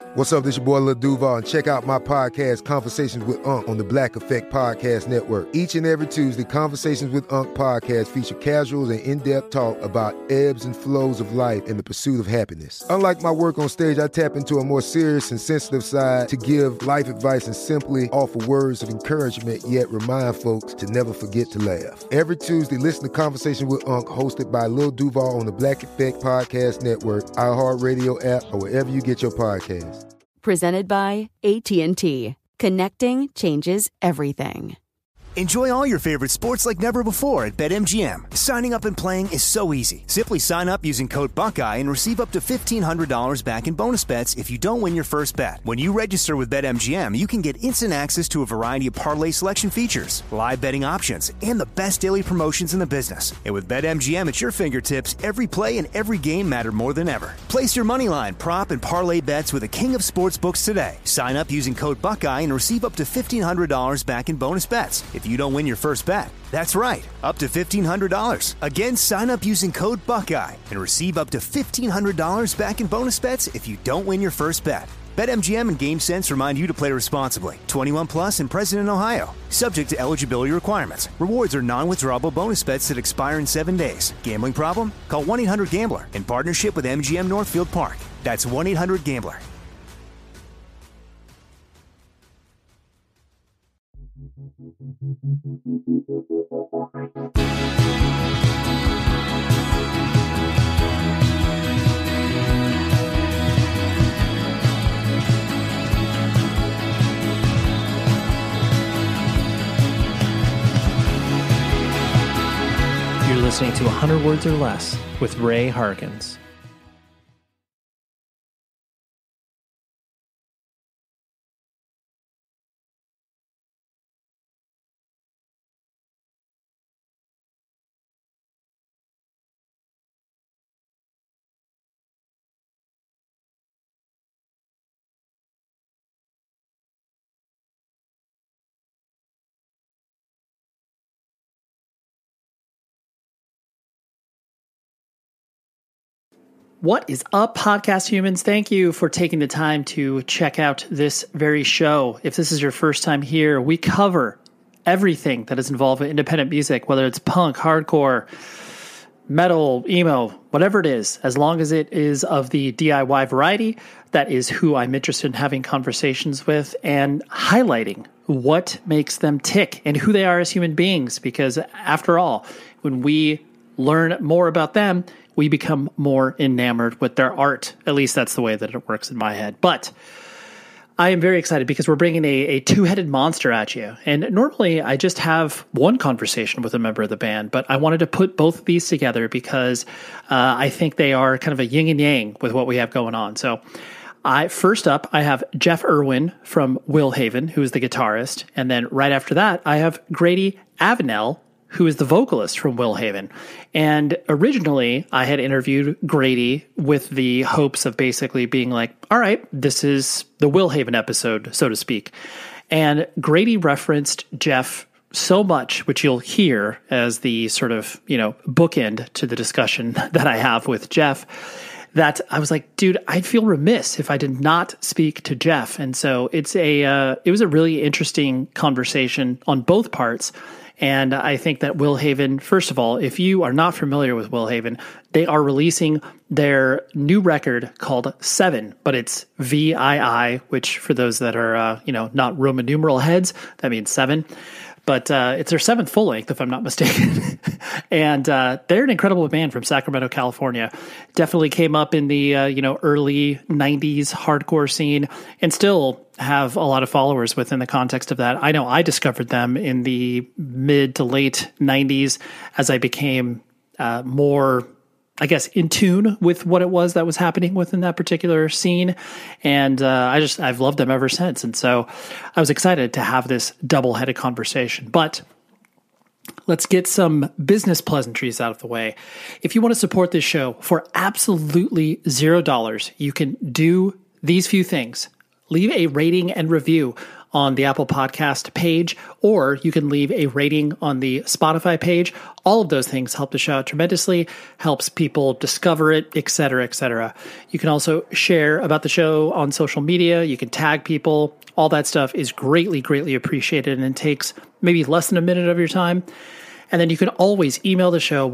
What's up, this your boy Lil Duval, and check out my podcast, Conversations with Unc, on the Black Effect Podcast Network. Each and every Tuesday, Conversations with Unc podcast feature casuals and in-depth talk about ebbs and flows of life and the pursuit of happiness. Unlike my work on stage, I tap into a more serious and sensitive side to give life advice and simply offer words of encouragement, yet remind folks to never forget to laugh. Every Tuesday, listen to Conversations with Unc, hosted by Lil Duval on the Black Effect Podcast Network, iHeartRadio app, or wherever you get your podcasts. Presented by AT&T. Connecting changes everything. Enjoy all your favorite sports like never before at BetMGM. Signing up and playing is so easy. Simply sign up using code Buckeye and receive up to $1,500 back in bonus bets if you don't win your first bet. When you register with BetMGM, you can get instant access to a variety of parlay selection features, live betting options, and the best daily promotions in the business. And with BetMGM at your fingertips, every play and every game matter more than ever. Place your moneyline, prop, and parlay bets with the king of sportsbooks today. Sign up using code Buckeye and receive up to $1,500 back in bonus bets if you don't win your first bet. That's right, up to $1,500. Again, sign up using code Buckeye and receive up to $1,500 back in bonus bets if you don't win your first bet. BetMGM and GameSense remind you to play responsibly. 21 plus and present in Ohio. Subject to eligibility requirements. Rewards are non-withdrawable bonus bets that expire in 7 days. Gambling problem? Call 1-800-GAMBLER in partnership with MGM Northfield Park. That's 1-800-GAMBLER. You're listening to 100 Words or Less with Ray Harkins. What is up, podcast humans? Thank you for taking the time to check out this very show. If this is your first time here, we cover everything that is involved with independent music, whether it's punk, hardcore, metal, emo, whatever it is, as long as it is of the DIY variety. That is who I'm interested in having conversations with and highlighting what makes them tick and who they are as human beings. Because after all, when we learn more about them, we become more enamored with their art. At least that's the way that it works in my head. But I am very excited because we're bringing a two-headed monster at you. And normally I just have one conversation with a member of the band, but I wanted to put both of these together because I think they are kind of a yin and yang with what we have going on. So first up, I have Jeff Irwin from Willhaven, who is the guitarist. And then right after that, I have Grady Avenell, who is the vocalist from Willhaven. And originally, I had interviewed Grady with the hopes of basically being like, all right, this is the Willhaven episode, so to speak. And Grady referenced Jeff so much, which you'll hear as the sort of, bookend to the discussion that I have with Jeff, that I was like, dude, I'd feel remiss if I did not speak to Jeff. And so it was a really interesting conversation on both parts. And I think that Willhaven, first of all, if you are not familiar with Willhaven, they are releasing their new record called 7, but it's VII, which for those that are, not Roman numeral heads, that means 7. But it's their 7th full length, if I'm not mistaken. And they're an incredible band from Sacramento, California. Definitely came up in the early 90s hardcore scene and still have a lot of followers within the context of that. I know I discovered them in the mid to late 90s as I became more, I guess, in tune with what it was that was happening within that particular scene. And I've loved them ever since. And so I was excited to have this double-headed conversation. But let's get some business pleasantries out of the way. If you want to support this show for absolutely $0, you can do these few things. Leave a rating and review on the Apple Podcast page, or you can leave a rating on the Spotify page. All of those things help the show out tremendously, helps people discover it, et cetera, et cetera. You can also share about the show on social media. You can tag people. All that stuff is greatly, greatly appreciated, and it takes maybe less than a minute of your time. And then you can always email the show,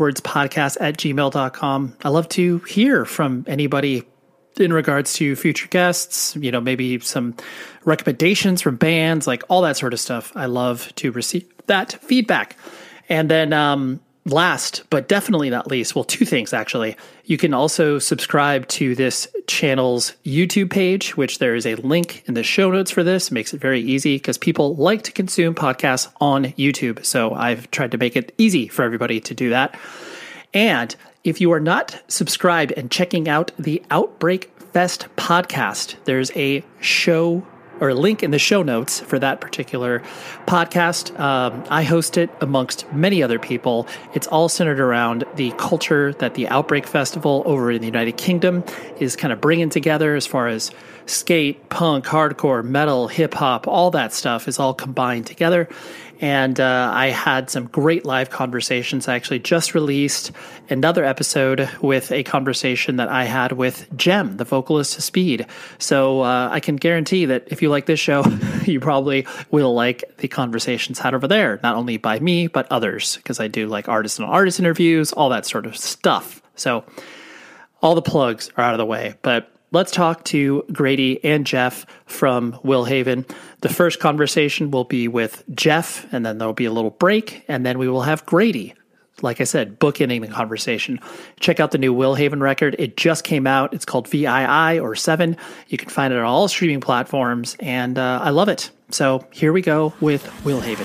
100wordspodcast@gmail.com. I love to hear from anybody in regards to future guests, maybe some recommendations from bands, like all that sort of stuff. I love to receive that feedback. And then last, but definitely not least, well, two things actually. You can also subscribe to this channel's YouTube page, which there is a link in the show notes for this. It makes it very easy because people like to consume podcasts on YouTube. So I've tried to make it easy for everybody to do that. And if you are not subscribed and checking out the Outbreak Fest podcast, there's a show or a link in the show notes for that particular podcast. I host it amongst many other people. It's all centered around the culture that the Outbreak Festival over in the United Kingdom is kind of bringing together, as far as skate, punk, hardcore, metal, hip hop, all that stuff is all combined together. And I had some great live conversations. I actually just released another episode with a conversation that I had with Jem, the vocalist of Speed. So I can guarantee that if you like this show, you probably will like the conversations had over there, not only by me, but others, because I do like artist interviews, all that sort of stuff. So all the plugs are out of the way, but let's talk to Grady and Jeff from Willhaven. The first conversation will be with Jeff, and then there'll be a little break, and then we will have Grady, like I said, bookending the conversation. Check out the new Willhaven record. It just came out. It's called VII or 7. You can find it on all streaming platforms, and I love it. So here we go with Willhaven.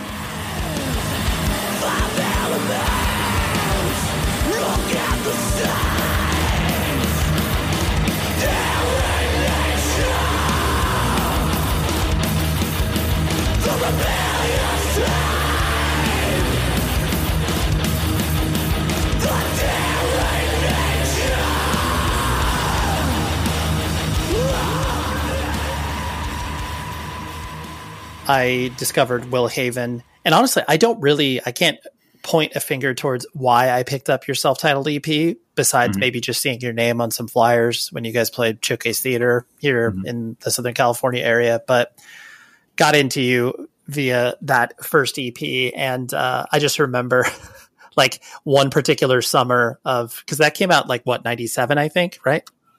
I discovered Willhaven, and honestly, I can't point a finger towards why I picked up your self-titled EP, besides maybe just seeing your name on some flyers when you guys played Showcase Theater here in the Southern California area, but got into you via that first EP. And I just remember like one particular summer because that came out like 97, I think, right?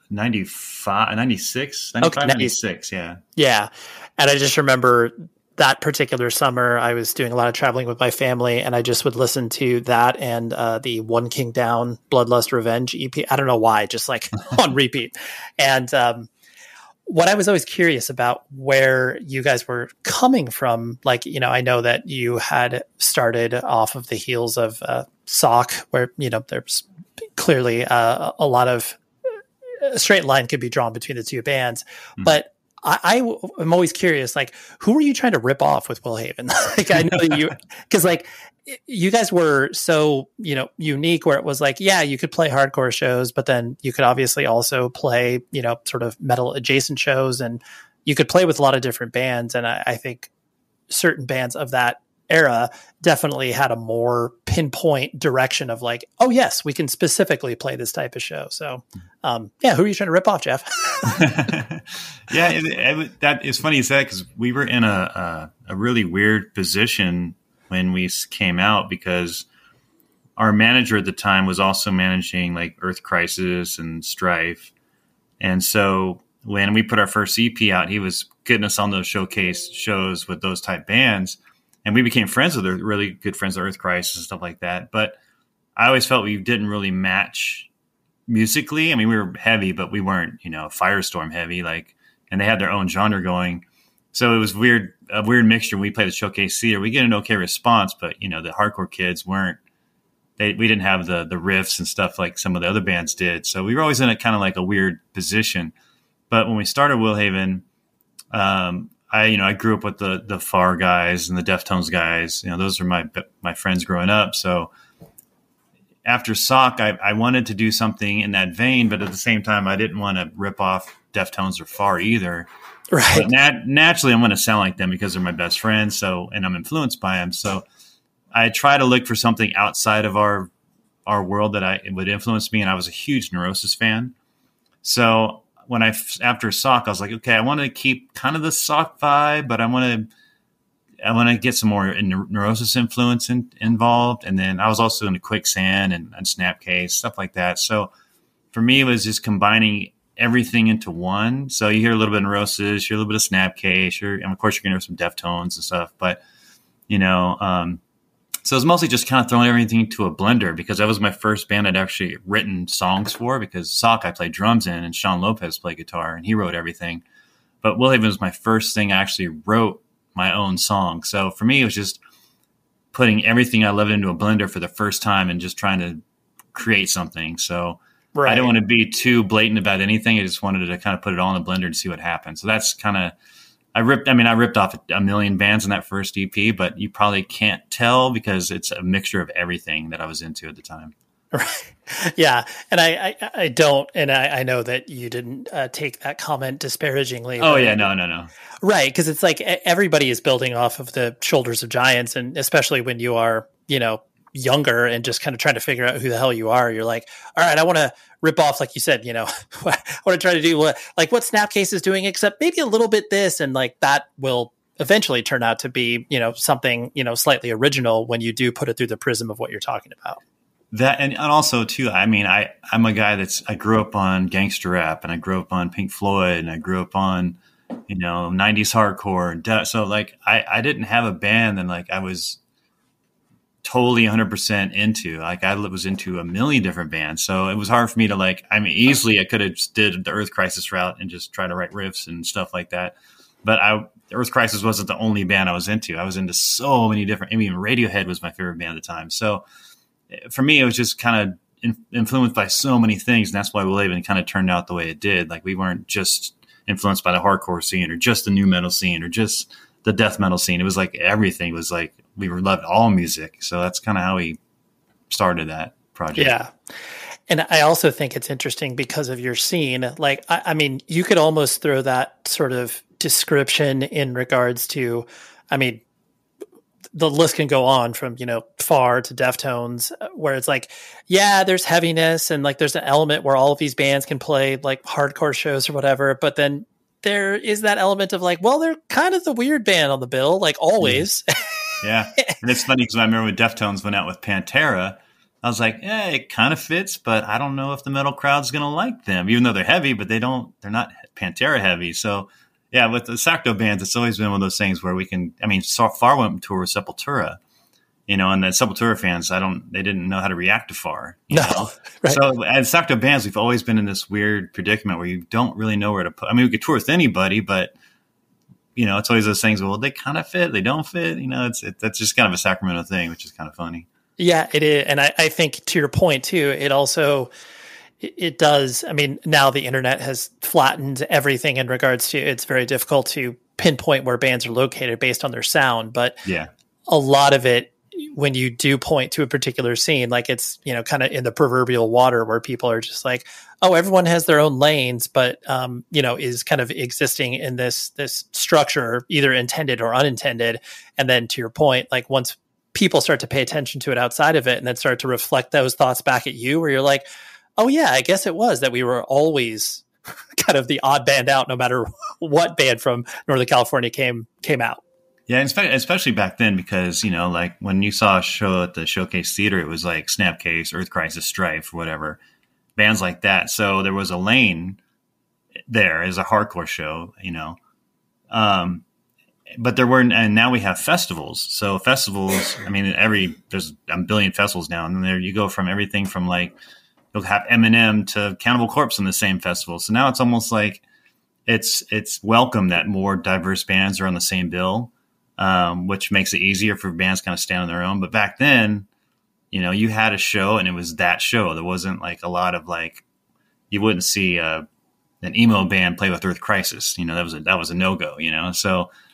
96, okay, 96. Yeah. Yeah. And I just remember that particular summer, I was doing a lot of traveling with my family, and I just would listen to that and the One King Down Bloodlust Revenge EP. I don't know why, just like on repeat. And what I was always curious about, where you guys were coming from, like, I know that you had started off of the heels of Sock, where, there's clearly a lot of a straight line could be drawn between the two bands, but I am always curious, like, who were you trying to rip off with Willhaven? Like, I know that because like you guys were so, unique, where it was like, yeah, you could play hardcore shows, but then you could obviously also play, sort of metal adjacent shows, and you could play with a lot of different bands. And I think certain bands of that era definitely had a more pinpoint direction of like, oh yes, we can specifically play this type of show. So who are you trying to rip off, Jeff? Yeah, that is funny you said, because we were in a really weird position when we came out, because our manager at the time was also managing like Earth Crisis and Strife. And so when we put our first EP out, he was getting us on those showcase shows with those type bands. And we became friends with her, really good friends with Earth Crisis and stuff like that. But I always felt we didn't really match musically. I mean, we were heavy, but we weren't, Firestorm heavy, and they had their own genre going. So it was a weird mixture. When we played the Showcase Theater, we get an okay response, but the hardcore kids we didn't have the riffs and stuff like some of the other bands did. So we were always in a kind of like a weird position. But when we started Willhaven, I grew up with the Far guys and the Deftones guys. Those are my friends growing up. So after Sock, I wanted to do something in that vein, but at the same time, I didn't want to rip off Deftones or Far either. Right. But naturally, I'm going to sound like them because they're my best friends. So, and I'm influenced by them. So I try to look for something outside of our world that would influence me. And I was a huge Neurosis fan. So when after Sock, I was like, okay, I want to keep kind of the Sock vibe, but I want to get some more Neurosis influence involved. And then I was also into Quicksand and Snapcase, stuff like that. So for me, it was just combining everything into one. So you hear a little bit of Neurosis, you hear a little bit of Snapcase, and of course you're going to hear some Deftones and stuff. But, so it's mostly just kind of throwing everything into a blender because that was my first band I'd actually written songs for, because Sock I played drums in and Sean Lopez played guitar and he wrote everything. But Willhaven was my first thing I actually wrote my own song. So for me, it was just putting everything I loved into a blender for the first time and just trying to create something. So I didn't want to be too blatant about anything. I just wanted to kind of put it all in a blender and see what happened. So that's kind of, I ripped off a million bands in that first EP, but you probably can't tell because it's a mixture of everything that I was into at the time. Right. Yeah. And I don't, and I know that you didn't take that comment disparagingly. Oh yeah. No. Right. Cause it's like everybody is building off of the shoulders of giants. And especially when you are, younger and just kind of trying to figure out who the hell you are, you're like, all right, I want to rip off, like you said, I want to try to do what Snapcase is doing, except maybe a little bit this, and like that will eventually turn out to be, something, slightly original when you do put it through the prism of what you're talking about. That, and also too, I'm a guy I grew up on gangster rap, and I grew up on Pink Floyd, and I grew up on, 90s hardcore. So like, I didn't have a band and like I was totally 100% into. Like I was into a million different bands. So it was hard for me to easily I could have just did the Earth Crisis route and just try to write riffs and stuff like that. But Earth Crisis wasn't the only band I was into. I was into so many different, Radiohead was my favorite band at the time. So for me, it was just kind of influenced by so many things. And that's why Willhaven kind of turned out the way it did. Like we weren't just influenced by the hardcore scene or just the new metal scene or just the death metal scene. It was like everything was like, we loved all music. So that's kind of how we started that project. Yeah. And I also think it's interesting because of your scene. Like, I mean, you could almost throw that sort of description in regards to, the list can go on from, Far to Deftones, where it's like, yeah, there's heaviness and like there's an element where all of these bands can play like hardcore shows or whatever. But then there is that element of like, well, they're kind of the weird band on the bill, like always. Yeah. And it's funny because I remember when Deftones went out with Pantera, I was like, yeah, it kind of fits, but I don't know if the metal crowd's going to like them, even though they're heavy, but they're not Pantera heavy. So yeah, with the Sacto bands, it's always been one of those things where we can, Far went to tour with Sepultura, and the Sepultura fans, they didn't know how to react to Far. You know? Right. So as Sacto bands, we've always been in this weird predicament where you don't really know where to put. We could tour with anybody, but it's always those things. Well, they kind of fit, they don't fit. That's just kind of a Sacramento thing, which is kind of funny. Yeah, it is, and I think to your point too, it also it does. Now the internet has flattened everything in regards to it's very difficult to pinpoint where bands are located based on their sound, but yeah, a lot of it, when you do point to a particular scene, like it's, kind of in the proverbial water where people are just like, oh, everyone has their own lanes, but, is kind of existing in this structure, either intended or unintended. And then to your point, like once people start to pay attention to it outside of it and then start to reflect those thoughts back at you, where you're like, oh yeah, I guess it was that we were always kind of the odd band out, no matter what band from Northern California came out. Yeah, especially back then, because, like when you saw a show at the Showcase Theater, it was like Snapcase, Earth Crisis, Strife, whatever, bands like that. So there was a lane there as a hardcore show, but there weren't, and now we have festivals. So festivals, there's a billion festivals now, and there you go from everything from like, you'll have Eminem to Cannibal Corpse in the same festival. So now it's almost like it's welcome that more diverse bands are on the same bill. Which makes it easier for bands kind of stand on their own. But back then, you had a show and it was that show. There wasn't like a lot of like, you wouldn't see an emo band play with Earth Crisis. That was a no-go, So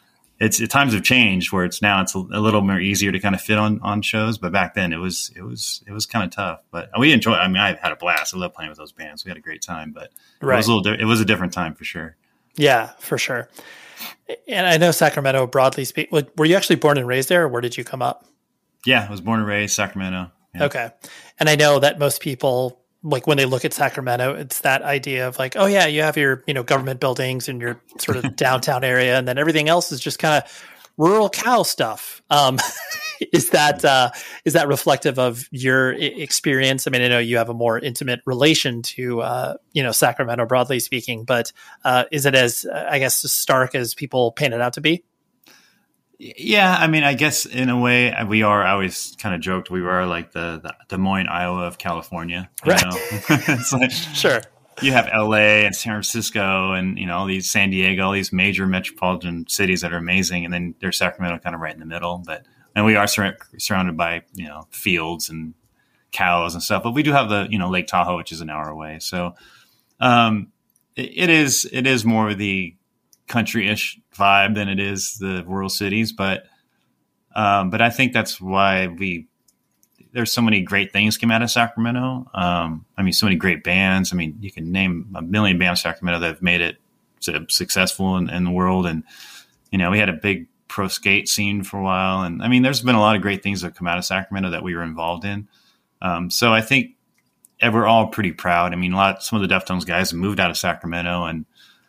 times have changed where it's a little more easier to kind of fit on shows. But back then it was kind of tough, but we enjoyed. I mean, I had a blast. I love playing with those bands. We had a great time, but it was a different time for sure. Yeah, for sure. And I know Sacramento, broadly speaking, were you actually born and raised there, or where did you come up? Yeah, I was born and raised Sacramento. Yeah. Okay. And I know that most people, like when they look at Sacramento, it's that idea of like, oh yeah, you have your, government buildings and your sort of downtown area, and then everything else is just kind of rural cow stuff. Is that reflective of your experience? I mean, I know you have a more intimate relation to, Sacramento, broadly speaking, but is it as, I guess, stark as people paint it out to be? Yeah, I mean, I guess in a way we are. I always kind of joked we were like the Des Moines, Iowa of California. You know? It's like, sure. You have LA and San Francisco and, all these San Diego, all these major metropolitan cities that are amazing. And then there's Sacramento kind of right in the middle. And we are surrounded by, fields and cows and stuff. But we do have the, Lake Tahoe, which is an hour away. So it is more of the country-ish vibe than it is the rural cities. But I think that's why there's so many great things came out of Sacramento. So many great bands. I mean, you can name a million bands in Sacramento that have made it successful in the world. And, we had a big pro skate scene for a while. And I mean, there's been a lot of great things that have come out of Sacramento that we were involved in. So I think we're all pretty proud. I mean, some of the Deftones guys have moved out of Sacramento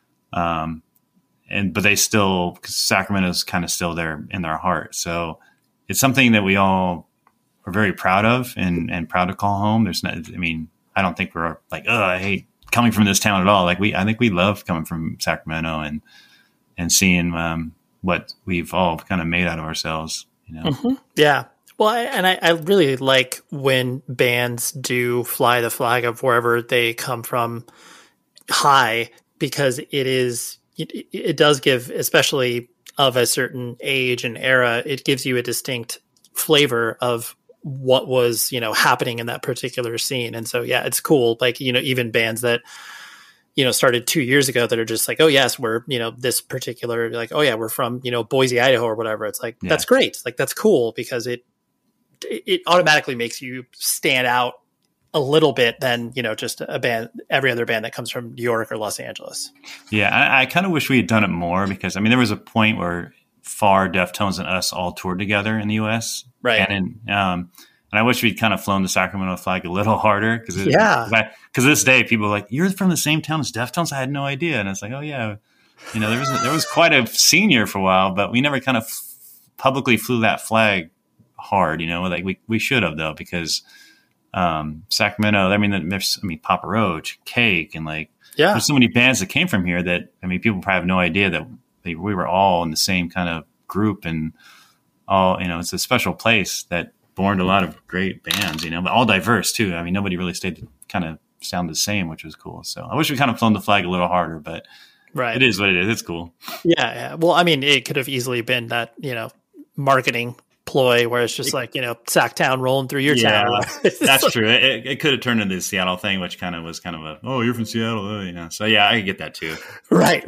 but they still, Sacramento's kind of still there in their heart. So it's something that we all are very proud of and proud to call home. I don't think we're like, oh, I hate coming from this town at all. Like I think we love coming from Sacramento and seeing what we've all kind of made out of ourselves, Mm-hmm. Yeah. Well, I really like when bands do fly the flag of wherever they come from high, because it does give, especially of a certain age and era, it gives you a distinct flavor of what was, happening in that particular scene. And so, yeah, it's cool. Like, even bands that, started 2 years ago that are just like, oh yes, we're, this particular, like, oh yeah, we're from, Boise, Idaho or whatever. It's like, That's great. Like, that's cool because it automatically makes you stand out a little bit than, just a band, every other band that comes from New York or Los Angeles. Yeah. I kind of wish we had done it more because, there was a point where Far, Deftones, and us all toured together in the U.S. Right. And I wish we'd kind of flown the Sacramento flag a little harder because this day people are like, you're from the same town as Deftones? I had no idea. And it's like, oh yeah, there was quite a scene here for a while, but we never kind of publicly flew that flag hard, like we should have though, because Sacramento, there's Papa Roach, Cake, and there's so many bands that came from here that, people probably have no idea that we were all in the same kind of group and all, it's a special place that born a lot of great bands, but all diverse too. Nobody really stayed to kind of sound the same, which was cool. So I wish we kind of flown the flag a little harder, but right. It is what it is. It's cool. Yeah. Well, it could have easily been that, marketing ploy where it's just like, Sacktown rolling through your town. That's true. It could have turned into the Seattle thing, which was kind of oh, you're from Seattle. So yeah, I could get that too. Right.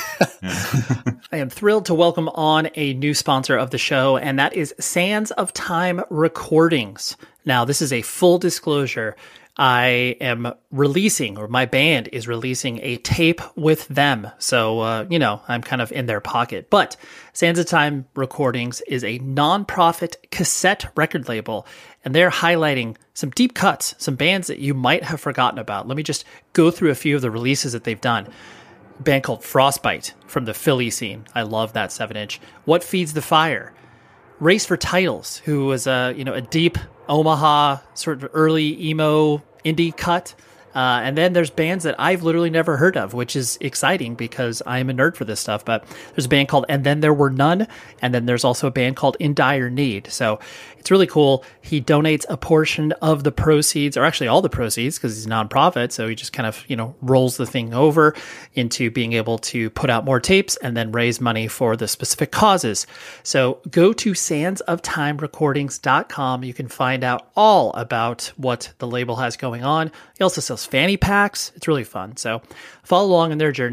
I am thrilled to welcome on a new sponsor of the show, and that is Sands of Time Recordings. Now, this is a full disclosure. I am releasing, or my band is releasing, a tape with them. So, I'm kind of in their pocket. But Sands of Time Recordings is a nonprofit cassette record label, and they're highlighting some deep cuts, some bands that you might have forgotten about. Let me just go through a few of the releases that they've done. A band called Frostbite from the Philly scene. I love that 7-inch. What Feeds the Fire? Race for Titles, who was a deep Omaha sort of early emo indie cut. And then there's bands that I've literally never heard of, which is exciting because I'm a nerd for this stuff. But there's a band called And Then There Were None. And then there's also a band called In Dire Need. So it's really cool. He donates a portion of the proceeds, or actually all the proceeds, because he's a nonprofit. So he just kind of, rolls the thing over into being able to put out more tapes and then raise money for the specific causes. So go to sandsoftimerecordings.com. You can find out all about what the label has going on. He also sells fanny packs. It's really fun. So follow along in their journey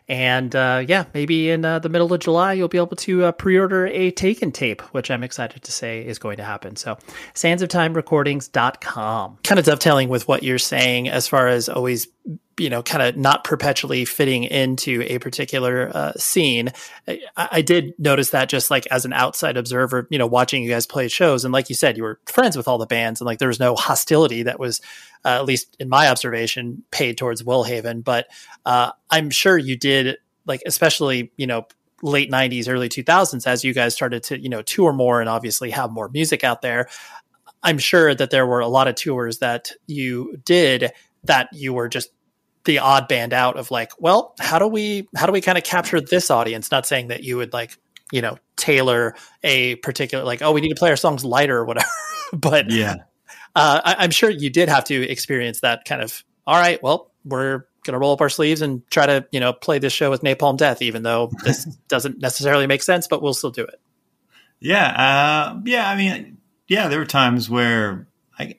And maybe in the middle of July, you'll be able to pre-order a Taken tape, which I'm excited to say is going to happen. So sandsoftimerecordings.com. Kind of dovetailing with what you're saying as far as always, kind of not perpetually fitting into a particular scene. I did notice that just like as an outside observer, watching you guys play shows. And like you said, you were friends with all the bands and like there was no hostility that was, at least in my observation, paid towards Willhaven. But I'm sure you did, like, especially, late 90s, early 2000s, as you guys started to, tour more and obviously have more music out there. I'm sure that there were a lot of tours that you did that you were just the odd band out of like, well, how do we kind of capture this audience? Not saying that you would like, tailor a particular, like, oh, we need to play our songs lighter or whatever. But yeah, I'm sure you did have to experience that kind of, all right, well, we're going to roll up our sleeves and try to, play this show with Napalm Death, even though this doesn't necessarily make sense, but we'll still do it. Yeah. There were times where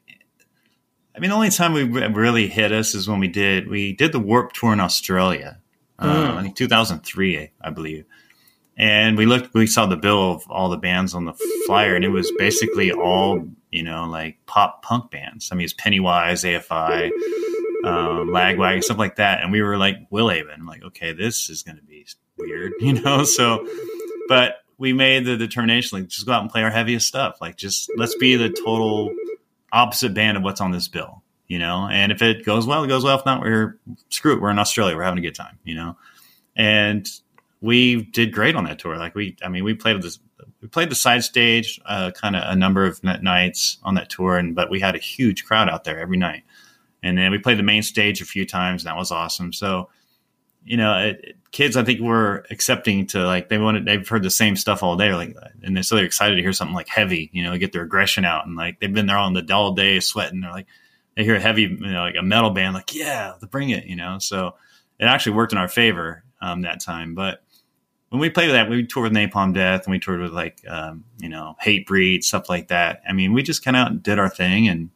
the only time we really hit us is when we did the Warped Tour in Australia, I think 2003, I believe. And we saw the bill of all the bands on the flyer, and it was basically all, like pop punk bands. I mean, it's Pennywise, AFI, Lagwagon, stuff like that. And we were like Willhaven. I'm like, okay, this is going to be weird, so, but we made the determination, like, just go out and play our heaviest stuff. Like, just let's be the total opposite band of what's on this bill, and if it goes well, it goes well. If not, screw it. We're in Australia. We're having a good time, and we did great on that tour. Like we played the side stage, kind of a number of nights on that tour. But we had a huge crowd out there every night. And then we played the main stage a few times, and that was awesome. So, kids, I think, were accepting to, like, they've heard the same stuff all day, like, and so they're excited to hear something like heavy, get their aggression out. And like, they've been there all day sweating. They're like, they hear a heavy, like a metal band, like, yeah, bring it, so it actually worked in our favor, that time. But when we played with that, we toured with Napalm Death, and we toured with like, Hatebreed, stuff like that. I mean, we just kind of did our thing. And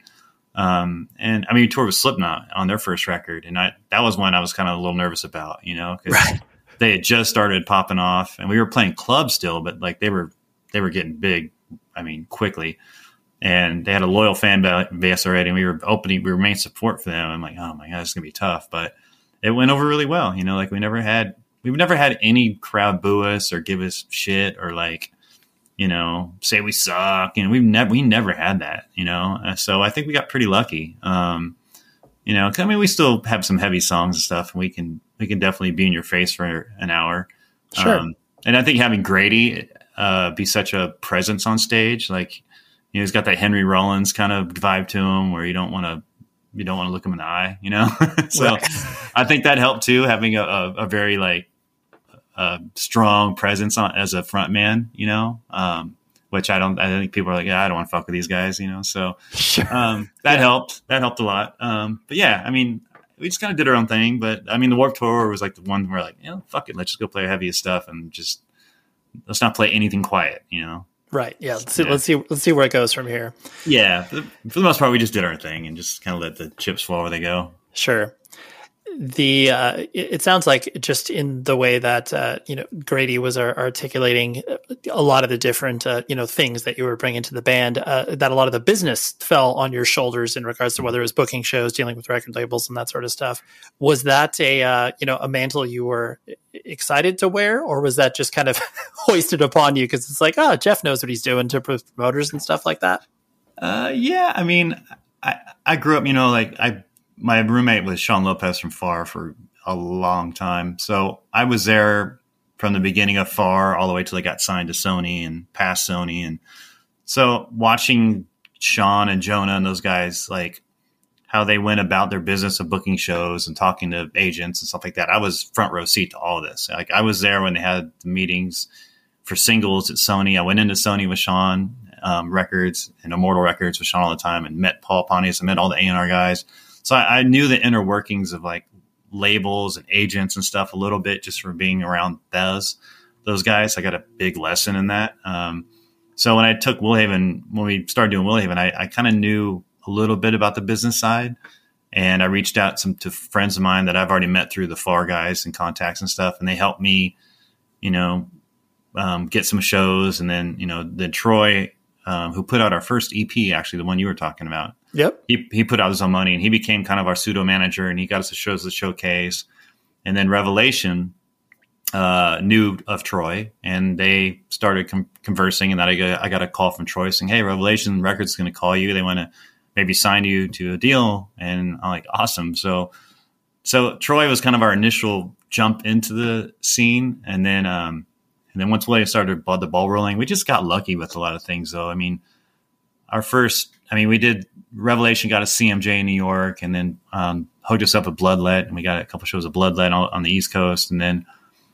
we toured with Slipknot on their first record. And that was one I was kind of a little nervous about, because they had just started popping off, and we were playing clubs still, but like they were getting big, quickly. And they had a loyal fan base already, and we were main support for them. I'm like, oh my God, it's gonna be tough. But it went over really well. Like we've never had any crowd boo us or give us shit or like, say we suck. We never had that, so I think we got pretty lucky. We still have some heavy songs and stuff, and we can definitely be in your face for an hour. Sure. And I think having Grady be such a presence on stage, like, he's got that Henry Rollins kind of vibe to him where you don't want to look him in the eye, So right. I think that helped too, having a very like strong presence as a front man, which I think people are like, yeah, I don't want to fuck with these guys, So sure. That helped a lot. But yeah, we just kind of did our own thing. But the Warped Tour was like the one where like, fuck it, let's just go play our heaviest stuff and just let's not play anything quiet, Right. Yeah. Let's see where it goes from here. Yeah. For the most part, we just did our thing and just kind of let the chips fall where they go. Sure. It sounds like just in the way that, Grady was articulating a lot of the different, things that you were bringing to the band, that a lot of the business fell on your shoulders in regards to whether it was booking shows, dealing with record labels and that sort of stuff. Was that a mantle you were excited to wear, or was that just kind of hoisted upon you? 'Cause it's like, oh, Jeff knows what he's doing to promoters and stuff like that. Yeah. I grew up, my roommate was Sean Lopez from Far for a long time. So I was there from the beginning of Far all the way till they got signed to Sony and past Sony. And so watching Sean and Jonah and those guys, like how they went about their business of booking shows and talking to agents and stuff like that, I was front row seat to all of this. Like I was there when they had the meetings for singles at Sony. I went into Sony with Sean Records and Immortal Records with Sean all the time, and met Paul Pontius and met all the A&R guys. So I knew the inner workings of like labels and agents and stuff a little bit just from being around those guys. I got a big lesson in that. So when I took Willhaven, when we started doing Willhaven, I kind of knew a little bit about the business side. And I reached out to friends of mine that I've already met through the FAR guys and contacts and stuff. And they helped me, get some shows. And then, then Troy, who put out our first EP, actually the one you were talking about. Yep. He put out his own money and he became kind of our pseudo manager, and he got us the shows to showcase. And then Revelation knew of Troy, and they started conversing. And then I got a call from Troy saying, "Hey, Revelation Records is going to call you. They want to maybe sign you to a deal." And I'm like, awesome. So Troy was kind of our initial jump into the scene. And then once William started the ball rolling, we just got lucky with a lot of things though. I mean, we did Revelation, got a CMJ in New York, and then hooked us up with Bloodlet, and we got a couple shows of Bloodlet on the East Coast. And then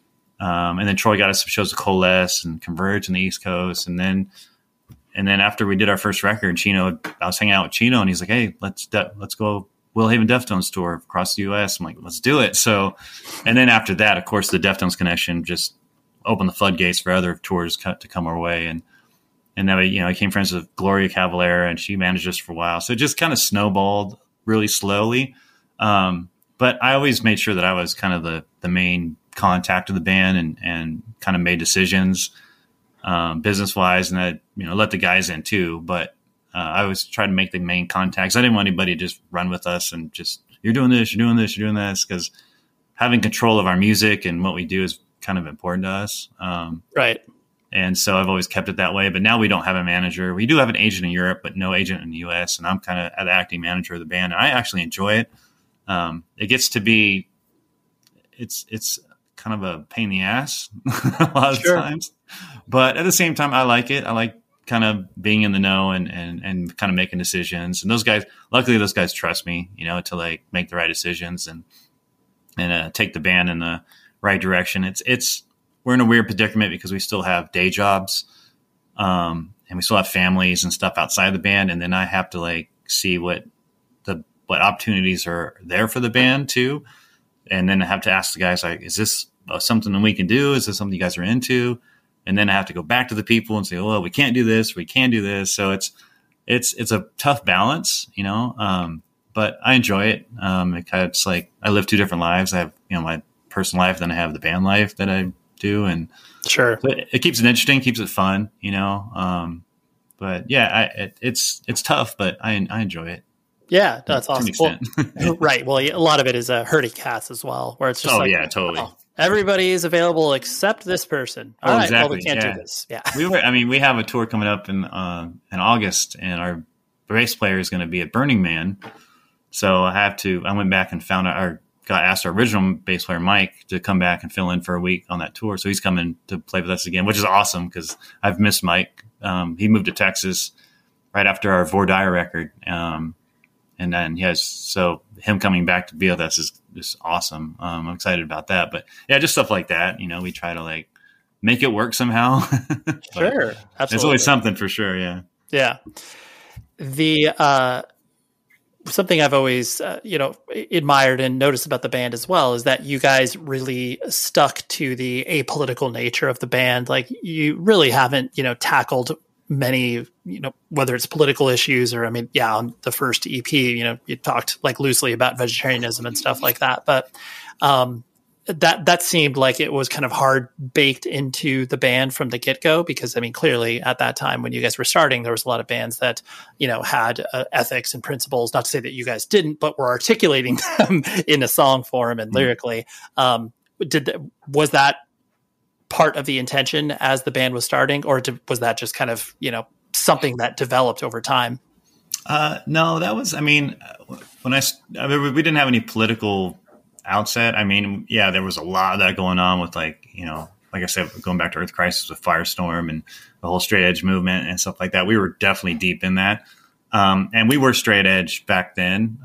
Troy got us some shows of Coalesce and Converge on the East Coast. And then after we did our first record, Chino, I was hanging out with Chino, and he's like, "Hey, let's go Will Haven Deftones tour across the U.S." I'm like, "Let's do it." So, and then after that, of course, the Deftones connection just opened the floodgates for other tours to come our way. And then I became friends with Gloria Cavalera, and she managed us for a while. So it just kind of snowballed really slowly. But I always made sure that I was kind of the main contact of the band and kind of made decisions business wise, and I let the guys in too. But I always tried to make the main contacts. I didn't want anybody to just run with us and just, "You're doing this, you're doing this, you're doing this," because having control of our music and what we do is kind of important to us. Right. And so I've always kept it that way. But now we don't have a manager. We do have an agent in Europe, but no agent in the U.S. And I'm kind of the acting manager of the band, and I actually enjoy it. It gets to be, it's kind of a pain in the ass a lot of times, but at the same time, I like it. I like kind of being in the know and kind of making decisions. And luckily those guys trust me, to like make the right decisions and take the band in the right direction. We're in a weird predicament because we still have day jobs, and we still have families and stuff outside the band. And then I have to like see what opportunities are there for the band too. And then I have to ask the guys, like, "Is this something that we can do? Is this something you guys are into?" And then I have to go back to the people and say, "Well, we can't do this. We can do this." So it's a tough balance, but I enjoy it. It's like I live two different lives. I have, my personal life, then I have the band life that I do. And sure, so it keeps it interesting, keeps it fun, but yeah, it's tough, but I enjoy it. Yeah, that's awesome. Well, right. Well, a lot of it is herding cats as well, where it's just yeah, totally. Oh, everybody is available except this person. All right, exactly. Well, we can't do this. Yeah. We have a tour coming up in August, and our bass player is going to be at Burning Man. So I went back and asked our original bass player, Mike, to come back and fill in for a week on that tour. So he's coming to play with us again, which is awesome because I've missed Mike. He moved to Texas right after our Vordaer record. And then, so him coming back to be with us is awesome. I'm excited about that. But yeah, just stuff like that. We try to like make it work somehow. Sure. Absolutely. It's always something for sure. Yeah. Yeah. The, something I've always, admired and noticed about the band as well is that you guys really stuck to the apolitical nature of the band. Like you really haven't, tackled many, whether it's political issues or, on the first EP, you talked like loosely about vegetarianism and stuff like that. But that seemed like it was kind of hard baked into the band from the get-go, because clearly at that time when you guys were starting, there was a lot of bands that, had ethics and principles, not to say that you guys didn't, but were articulating them in a song form and lyrically. Was that part of the intention as the band was starting, or was that just kind of, something that developed over time? No, that was, we didn't have any political outset. There was a lot of that going on with like I said, going back to Earth Crisis with Firestorm and the whole straight edge movement and stuff like that. We were definitely deep in that. And we were straight edge back then,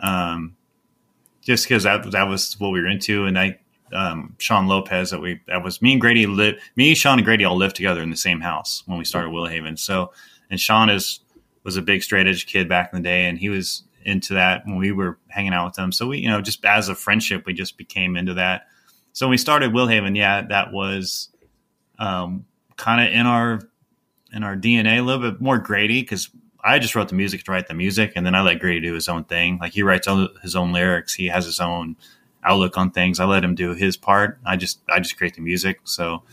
just because that was what we were into. And Sean Lopez, that was me and Grady Sean and Grady all lived together in the same house when we started Will Haven. So, and Sean was a big straight edge kid back in the day, and he was into that when we were hanging out with them. So we, just as a friendship, we just became into that. So when we started Will Haven, that was kind of in our DNA a little bit more Grady, because I just wrote the music to write the music, and then I let Grady do his own thing. Like he writes all his own lyrics. He has his own outlook on things. I let him do his part. I just create the music. So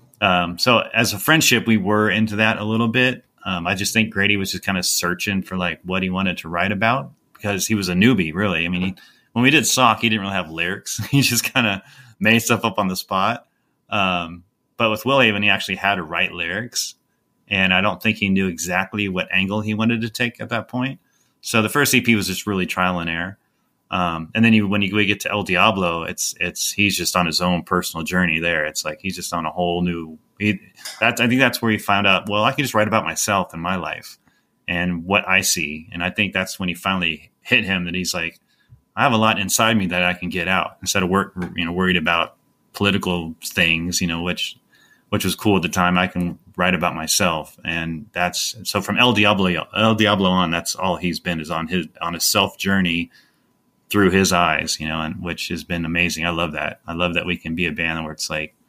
as a friendship, we were into that a little bit. I just think Grady was just kind of searching for like what he wanted to write about, because he was a newbie, really. I mean, when we did Sock, he didn't really have lyrics. He just kind of made stuff up on the spot. But with Willhaven, he actually had to write lyrics. And I don't think he knew exactly what angle he wanted to take at that point. So the first EP was just really trial and error. And then when we get to El Diablo, he's just on his own personal journey there. It's like he's just on a whole new. I think that's where he found out. Well, I can just write about myself and my life and what I see. And I think that's when he finally hit him that he's like, I have a lot inside me that I can get out instead of worried about political things, which was cool at the time. I can write about myself. And that's so from El Diablo on, that's all he's been, is on his self journey through his eyes, and which has been amazing. I love that. I love that we can be a band where it's like,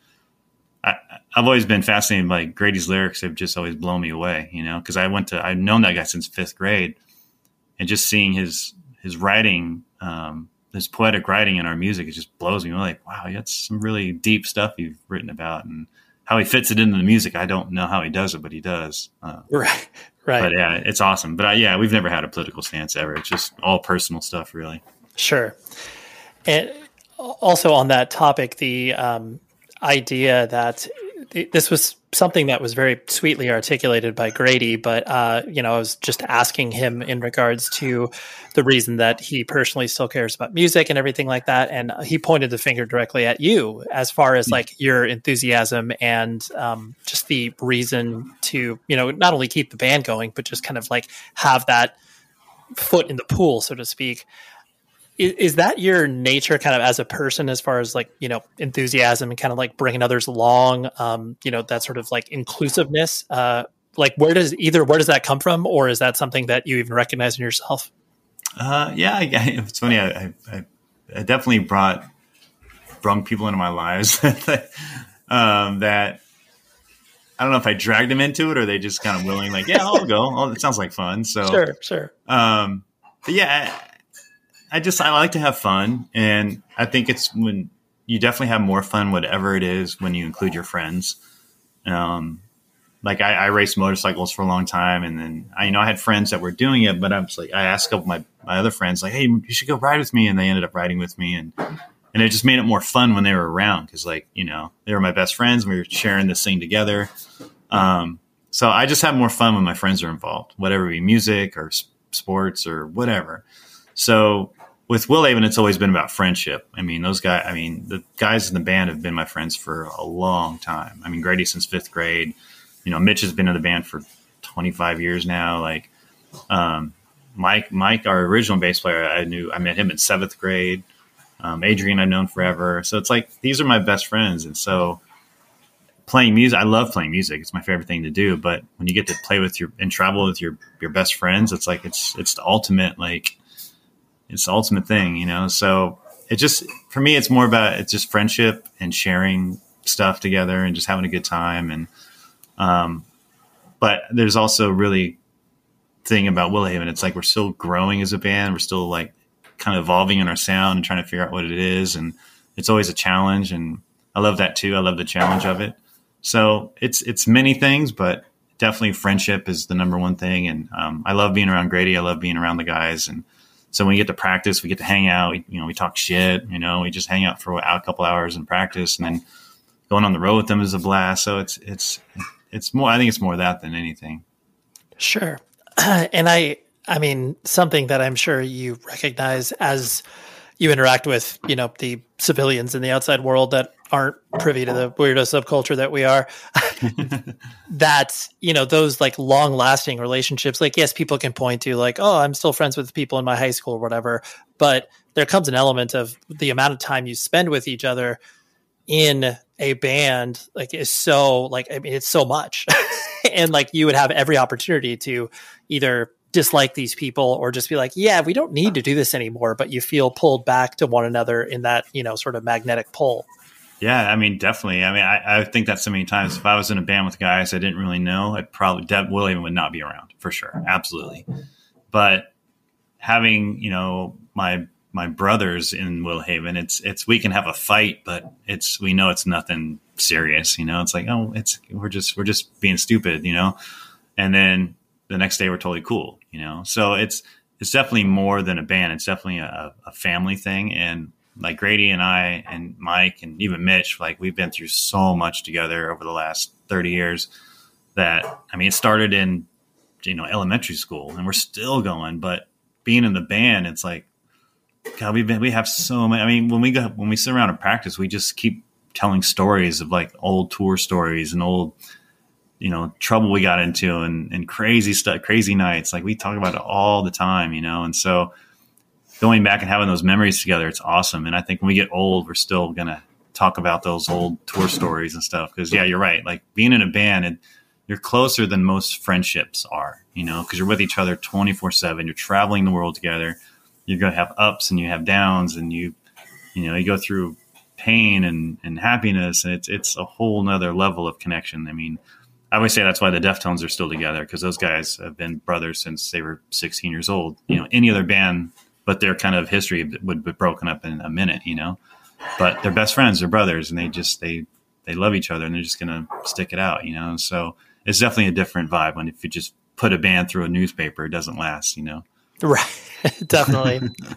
I've always been fascinated by Grady's lyrics. Have just always blown me away, because I've known that guy since 5th grade, and just seeing his writing, his poetic writing in our music, it just blows me. I'm like, wow, that's some really deep stuff you've written about, and how he fits it into the music. I don't know how he does it, but he does. Right. But yeah, it's awesome. But we've never had a political stance ever. It's just all personal stuff, really. Sure. And also on that topic, the idea that this was something that was very sweetly articulated by Grady, but, I was just asking him in regards to the reason that he personally still cares about music and everything like that. And he pointed the finger directly at you as far as like your enthusiasm and just the reason to, not only keep the band going, but just kind of like have that foot in the pool, so to speak. Is that your nature kind of as a person, as far as like, enthusiasm and kind of like bringing others along, that sort of like inclusiveness, like where does that come from? Or is that something that you even recognize in yourself? It's funny. I definitely brought people into my lives that I don't know if I dragged them into it or they just kind of willing, like, yeah, I'll go. Oh, it sounds like fun. So Sure. But yeah, I like to have fun, and I think it's when you definitely have more fun, whatever it is, when you include your friends. Like I raced motorcycles for a long time, and then I had friends that were doing it, but I was like, I asked a couple of my other friends, like, hey, you should go ride with me, and they ended up riding with me, and it just made it more fun when they were around, because they were my best friends, and we were sharing this thing together. So I just have more fun when my friends are involved, whatever it be, music or sports or whatever. So with Willhaven, it's always been about friendship. The guys in the band have been my friends for a long time. Grady since 5th grade. Mitch has been in the band for 25 years now. Like Mike, our original bass player, I met him in 7th grade. Adrian I've known forever. So it's like, these are my best friends. And so playing music, I love playing music. It's my favorite thing to do. But when you get to play with and travel with your best friends, it's like, it's the ultimate, like, it's the ultimate thing, So it just, for me, it's more about, it's just friendship and sharing stuff together and just having a good time. And, but there's also really thing about Willhaven. It's like, we're still growing as a band. We're still like kind of evolving in our sound and trying to figure out what it is. And it's always a challenge. And I love that too. I love the challenge of it. So it's many things, but definitely friendship is the number one thing. And, I love being around Grady. I love being around the guys. And so when we get to practice, we get to hang out, we talk shit, we just hang out for a couple hours and practice, and then going on the road with them is a blast. So it's more, I think it's more that than anything. Sure. And I something that I'm sure you recognize as you interact with, the civilians in the outside world that aren't privy to the weirdo subculture that we are, that, those like long lasting relationships, like, yes, people can point to like, oh, I'm still friends with people in my high school or whatever, but there comes an element of the amount of time you spend with each other in a band, like, is so like, it's so much. And like, you would have every opportunity to either dislike these people or just be like, yeah, we don't need to do this anymore, but you feel pulled back to one another in that, sort of magnetic pull. Yeah, I mean, definitely. I mean, I think that so many times. If I was in a band with guys I didn't really know, I'd probably William would not be around for sure, absolutely. But having my brothers in Will Haven, it's we can have a fight, but we know it's nothing serious. It's like, oh, we're just being stupid, and then the next day we're totally cool, So it's definitely more than a band. It's definitely a family thing, and like Grady and I and Mike and even Mitch, like we've been through so much together over the last 30 years that, I mean, it started in, elementary school and we're still going, but being in the band, it's like, God, we have so many. I mean, when we sit around and practice, we just keep telling stories of like old tour stories and old, trouble we got into and crazy stuff, crazy nights. Like we talk about it all the time, and so going back and having those memories together, it's awesome. And I think when we get old, we're still going to talk about those old tour stories and stuff. Cause yeah, you're right. Like being in a band, you're closer than most friendships are, cause you're with each other 24/7. You're traveling the world together. You're going to have ups and you have downs, and you go through pain and happiness. And it's a whole nother level of connection. I mean, I always say that's why the Deftones are still together, because those guys have been brothers since they were 16 years old. Any other band, but their kind of history would be broken up in a minute, but they're best friends, they're brothers, and they love each other, and they're just going to stick it out, So it's definitely a different vibe when if you just put a band through a newspaper, it doesn't last, Right. Definitely.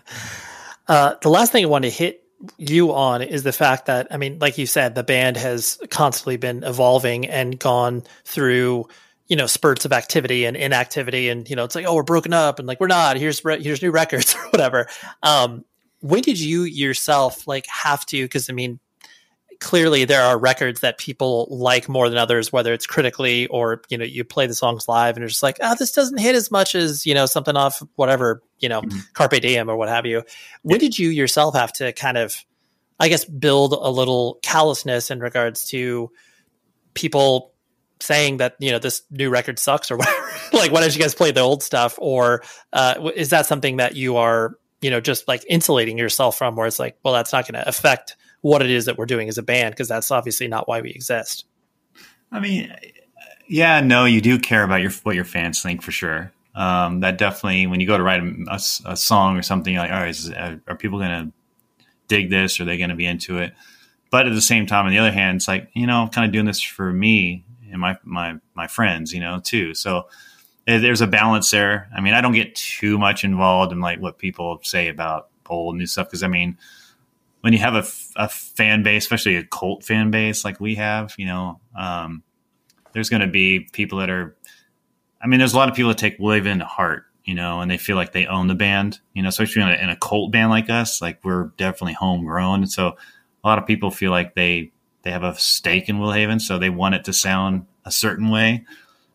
The last thing I want to hit you on is the fact that, I mean, like you said, the band has constantly been evolving and gone through, spurts of activity and inactivity. And, it's like, oh, we're broken up, and like, we're not, here's new records or whatever. When did you yourself have to, because I mean, clearly there are records that people like more than others, whether it's critically or, you play the songs live and you're just like, this doesn't hit as much as, something off whatever, Carpe Diem or what have you. When did you yourself have to kind of, I guess, build a little callousness in regards to people saying that, this new record sucks or whatever? Like, why don't you guys play the old stuff? Or is that something that you are, just like insulating yourself from, where it's like, well, that's not going to affect what it is that we're doing as a band, because that's obviously not why we exist. I mean, yeah, no, you do care about what your fans think for sure. That definitely, when you go to write a song or something, you're like, all right, are people going to dig this? Are they going to be into it? But at the same time, on the other hand, it's like, I'm kind of doing this for me and my friends, too. So there's a balance there. I mean, I don't get too much involved in like what people say about old new stuff, because I mean, when you have a fan base, especially a cult fan base like we have, there's going to be people that are, I mean, there's a lot of people that take Will Haven to heart, and they feel like they own the band, especially in a cult band like us, like we're definitely homegrown. So a lot of people feel like they have a stake in Will Haven, so they want it to sound a certain way.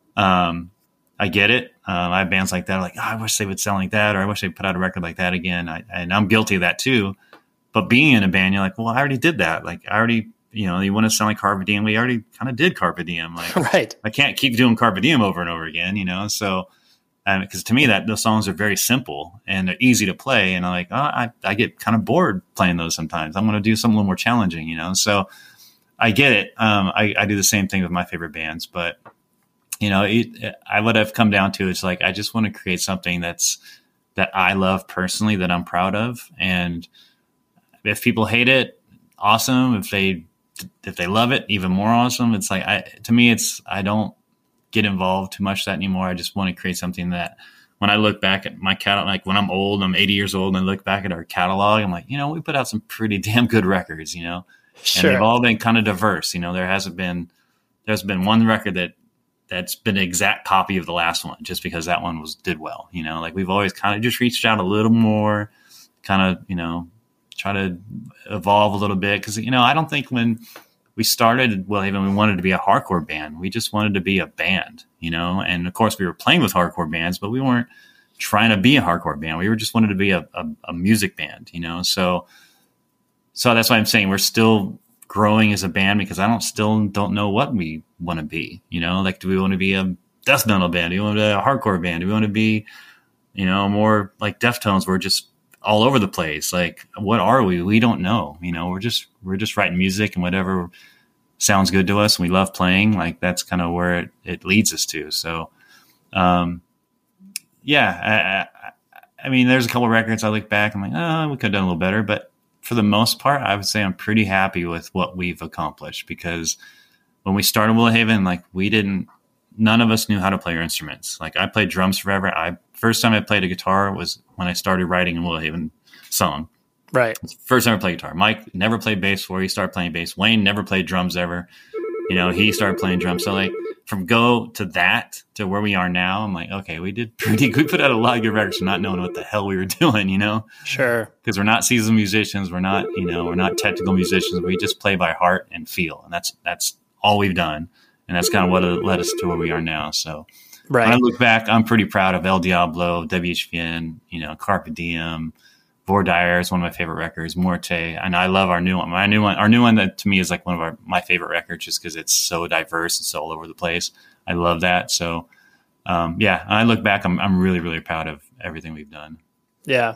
I get it. I have bands like that, like, I wish they would sound like that, or I wish they'd put out a record like that again. And I'm guilty of that too. But being in a band, you're like, well, I already did that. Like, I already, you want to sound like Carpe Diem. We already kind of did Carpe Diem. Like, right. I can't keep doing Carpe Diem over and over again, So, because to me, those songs are very simple and they're easy to play. And I'm like, I get kind of bored playing those sometimes. I'm going to do something a little more challenging, So I get it. I do the same thing with my favorite bands. But, what I've come down to is like, I just want to create something that I love personally, that I'm proud of. And if people hate it, awesome. If they love it, even more awesome. It's like, I don't get involved too much that anymore. I just want to create something that when I look back at my catalog, like when I'm old, I'm 80 years old, and I look back at our catalog, I'm like, we put out some pretty damn good records, Sure. And they've all been kind of diverse. There's been one record that's been an exact copy of the last one, just because that one did well, like we've always kind of just reached out a little more, kind of, try to evolve a little bit. Cause I don't think when we started Will Haven, we wanted to be a hardcore band. We just wanted to be a band, and of course we were playing with hardcore bands, but we weren't trying to be a hardcore band. We were just wanted to be a music band, so that's why I'm saying we're still growing as a band, because I don't know what we want to be, like, do we want to be a death metal band? Do we want to be a hardcore band? Do we want to be, more like Deftones, where just all over the place. Like, what are we? We don't know. You know, we're just writing music and whatever sounds good to us and we love playing. Like, that's kind of where it leads us to. So, yeah, I mean, there's a couple of records I look back, I'm like, oh, we could have done a little better. But for the most part, I would say I'm pretty happy with what we've accomplished, because when we started Willhaven, like, none of us knew how to play our instruments. Like, I played drums forever. First time I played a guitar was when I started writing a Willhaven song. Right. First time I played guitar. Mike never played bass before he started playing bass. Wayne never played drums ever. You know, he started playing drums. So, like, from go to that to where we are now, I'm like, okay, we put out a lot of good records for not knowing what the hell we were doing, you know? Sure. Because we're not seasoned musicians. We're not technical musicians. We just play by heart and feel. And that's all we've done. And that's kind of what led us to where we are now. So right. When I look back, I'm pretty proud of El Diablo, WHVN, you know, Carpe Diem, Vordaer is one of my favorite records, Morte. And I love our new one. Our new one that to me is like one of my favorite records, just because it's so diverse and so all over the place. I love that. So, yeah, I look back, I'm really, really proud of everything we've done. Yeah.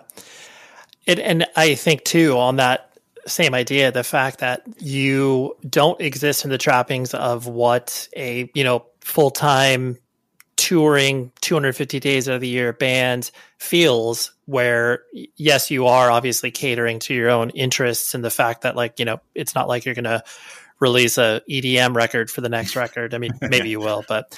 And I think too, on that same idea, the fact that you don't exist in the trappings of what a, you know, full-time touring 250 days out of the year band feels, where yes, you are obviously catering to your own interests, and the fact that, like, you know, it's not like you're going to release a EDM record for the next record. I mean, maybe you will, but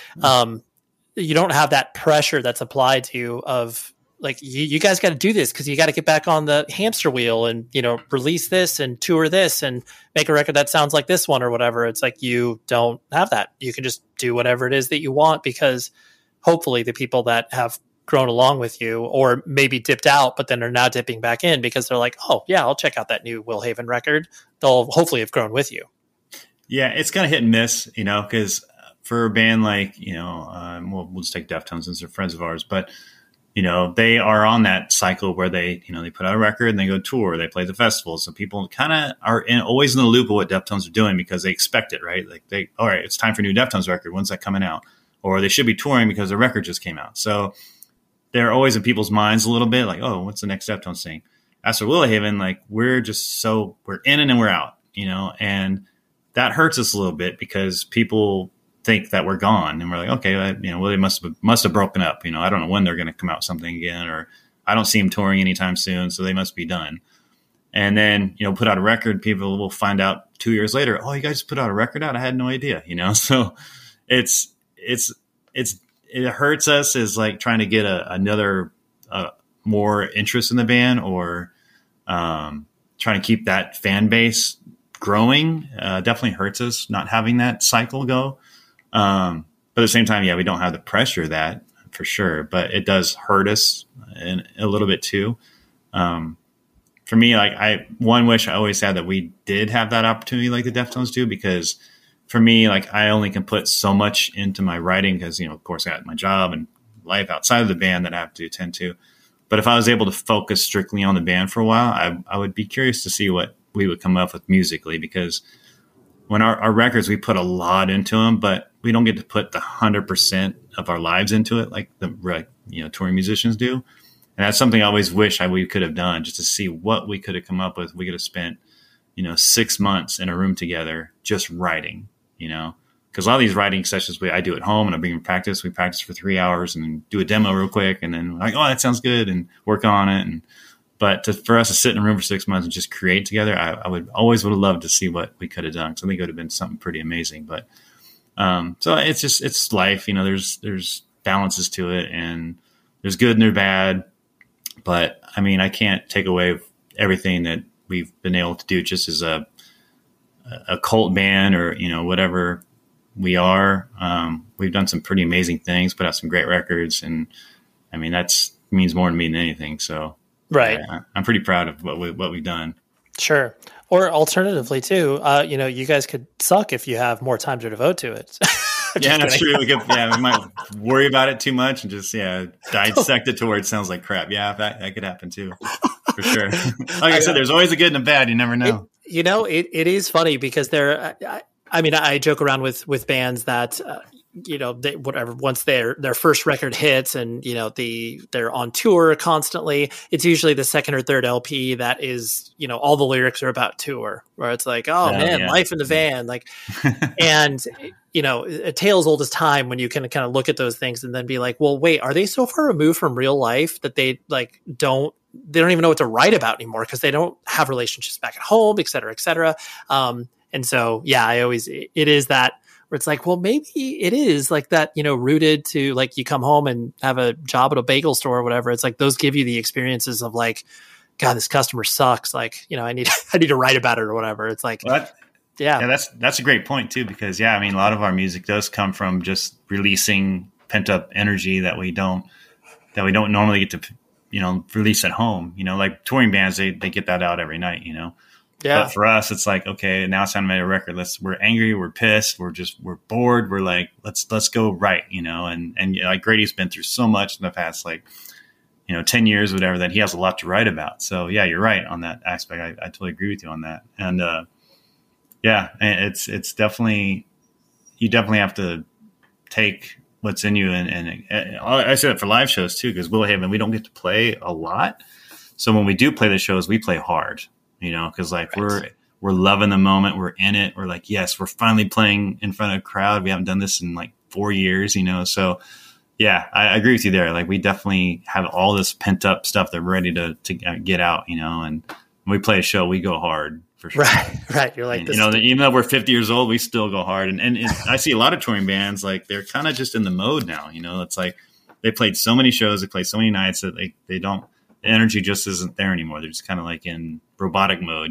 you don't have that pressure that's applied to you of, like, you guys got to do this because you got to get back on the hamster wheel and, you know, release this and tour this and make a record that sounds like this one or whatever. It's like, you don't have that. You can just do whatever it is that you want, because hopefully the people that have grown along with you, or maybe dipped out, but then are now dipping back in because they're like, oh yeah, I'll check out that new Willhaven record. They'll hopefully have grown with you. Yeah. It's kind of hit and miss, you know, because for a band like, you know, we'll just take Deftones since they're friends of ours, but you know, they are on that cycle where they, you know, they put out a record and they go tour, they play the festivals. So people kind of are always in the loop of what Deftones are doing because they expect it, right? Like all right, it's time for a new Deftones record. When's that coming out? Or they should be touring because the record just came out. So they're always in people's minds a little bit like, oh, what's the next Deftones thing? As for Willhaven, like, we're in and then we're out, you know, and that hurts us a little bit because people think that we're gone, and we're like, okay, you know, well, they must have broken up. You know, I don't know when they're going to come out with something again, or I don't see them touring anytime soon, so they must be done. And then, you know, put out a record, people will find out 2 years later, oh, you guys put out a record out? I had no idea, you know? So it hurts us as like trying to get another more interest in the band, or trying to keep that fan base growing. Definitely hurts us not having that cycle go. But at the same time, yeah, we don't have the pressure of that for sure, but it does hurt us a little bit too. For me, like, one wish I always had that we did have that opportunity like the Deftones do, because for me, like, I only can put so much into my writing because, you know, of course I got my job and life outside of the band that I have to attend to. But if I was able to focus strictly on the band for a while, I would be curious to see what we would come up with musically, because when our records, we put a lot into them, but we don't get to put the 100% of our lives into it like touring musicians do. And that's something I always wish we could have done, just to see what we could have come up with. We could have spent, you know, 6 months in a room together just writing, you know, because a lot of these writing sessions I do at home, and I bring in practice. We practice for 3 hours and then do a demo real quick, and then like, oh, that sounds good, and work on it. But for us to sit in a room for 6 months and just create together, I would have loved to see what we could have done. So I think it would have been something pretty amazing. But so it's life, you know. There's balances to it, and there's good and there's bad. But I mean, I can't take away everything that we've been able to do just as a cult band, or, you know, whatever we are. We've done some pretty amazing things, put out some great records, and I mean, that's means more to me than anything. So. Right. Yeah, I'm pretty proud of what we've done. Sure. Or alternatively too, you know, you guys could suck if you have more time to devote to it. Yeah, that's true. We might worry about it too much and just, dissect it to where it sounds like crap. Yeah, that could happen too, for sure. Like I said, there's always a good and a bad. You never know. It is funny because I joke around with bands that once their first record hits and, they're on tour constantly, it's usually the second or third LP that is, all the lyrics are about tour, where it's like, life in the van. Like, and, a tale's old as time when you can kind of look at those things and then be like, well, wait, are they so far removed from real life that they don't even know what to write about anymore because they don't have relationships back at home, et cetera, et cetera. And so, it is that where it's like, well, maybe it is like that, rooted to like you come home and have a job at a bagel store or whatever. It's like those give you the experiences of like, God, this customer sucks. Like, I need to write about it or whatever. It's like, that's a great point too, because a lot of our music does come from just releasing pent up energy that we don't normally get to, release at home, like touring bands, they get that out every night, But for us, it's like, okay, now it's time to make a record. We're angry, we're pissed, we're bored. We're like, let's go write, and like Grady's been through so much in the past, 10 years, whatever, that he has a lot to write about. So yeah, you're right on that aspect. I totally agree with you on that. And, it's definitely, you definitely have to take what's in you. And I say that for live shows too, because Willhaven, we don't get to play a lot. So when we do play the shows, we play hard. Because we're loving the moment. We're in it. We're like, yes, we're finally playing in front of a crowd. We haven't done this in like 4 years, So yeah, I agree with you there. Like we definitely have all this pent up stuff that we're ready to get out, and when we play a show, we go hard for sure. Right. You're like, even though we're 50 years old, we still go hard. And I see a lot of touring bands, like they're kind of just in the mode now, it's like they played so many shows, they played so many nights that they don't, the energy just isn't there anymore. They're just kind of like in robotic mode,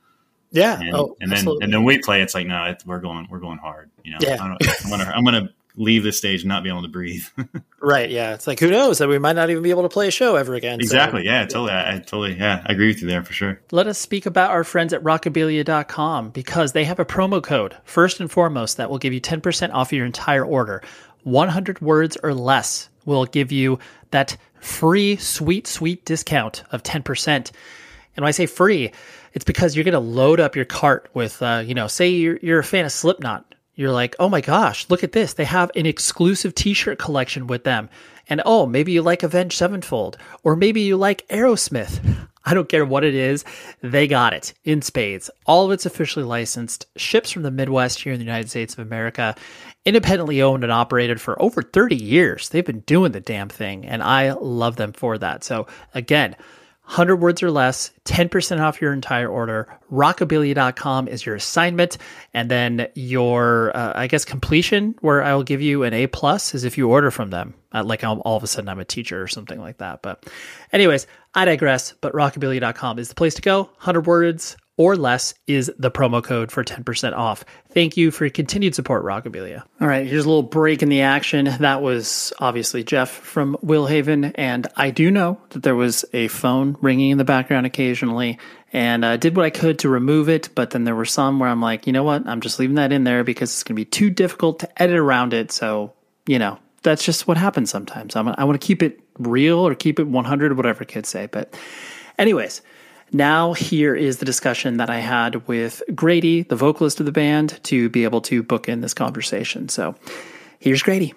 Yeah. And then we play. It's like, no, we're going hard. Yeah. I'm gonna leave this stage and not be able to breathe. Right. Yeah. It's like, who knows that we might not even be able to play a show ever again. Exactly. So, yeah. Totally. I totally. Yeah. I agree with you there for sure. Let us speak about our friends at rockabilia.com because they have a promo code, first and foremost, that will give you 10% off your entire order. 100 words or less will give you that free, sweet, sweet discount of 10%. And when I say free, it's because you're going to load up your cart with, say you're a fan of Slipknot. You're like, oh my gosh, look at this. They have an exclusive t-shirt collection with them. And maybe you like Avenged Sevenfold, or maybe you like Aerosmith. I don't care what it is. They got it in spades. All of it's officially licensed, ships from the Midwest here in the United States of America, independently owned and operated for over 30 years. They've been doing the damn thing, and I love them for that. So again, 100 words or less, 10% off your entire order. Rockabilia.com is your assignment. And then your, completion, where I will give you an A+ is if you order from them. All of a sudden I'm a teacher or something like that. But anyways, I digress. But rockabilia.com is the place to go. 100 words or less is the promo code for 10% off. Thank you for your continued support, Rockabilia. All right, here's a little break in the action. That was obviously Jeff from Willhaven, and I do know that there was a phone ringing in the background occasionally, and I did what I could to remove it, but then there were some where I'm like, you know what, I'm just leaving that in there because it's going to be too difficult to edit around it, so, that's just what happens sometimes. I want to keep it real or keep it 100, whatever kids say, but anyways, now here is the discussion that I had with Grady, the vocalist of the band, to be able to book in this conversation. So here's Grady.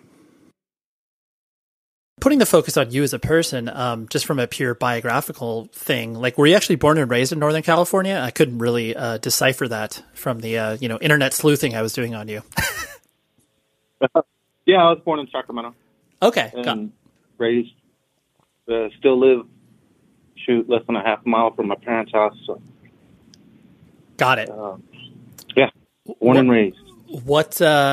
Putting the focus on you as a person, just from a pure biographical thing, like, were you actually born and raised in Northern California? I couldn't really decipher that from the, internet sleuthing I was doing on you. Yeah, I was born in Sacramento. Okay. And raised, still live less than a half mile from my parents' house. So. Got it. Yeah, born and raised. What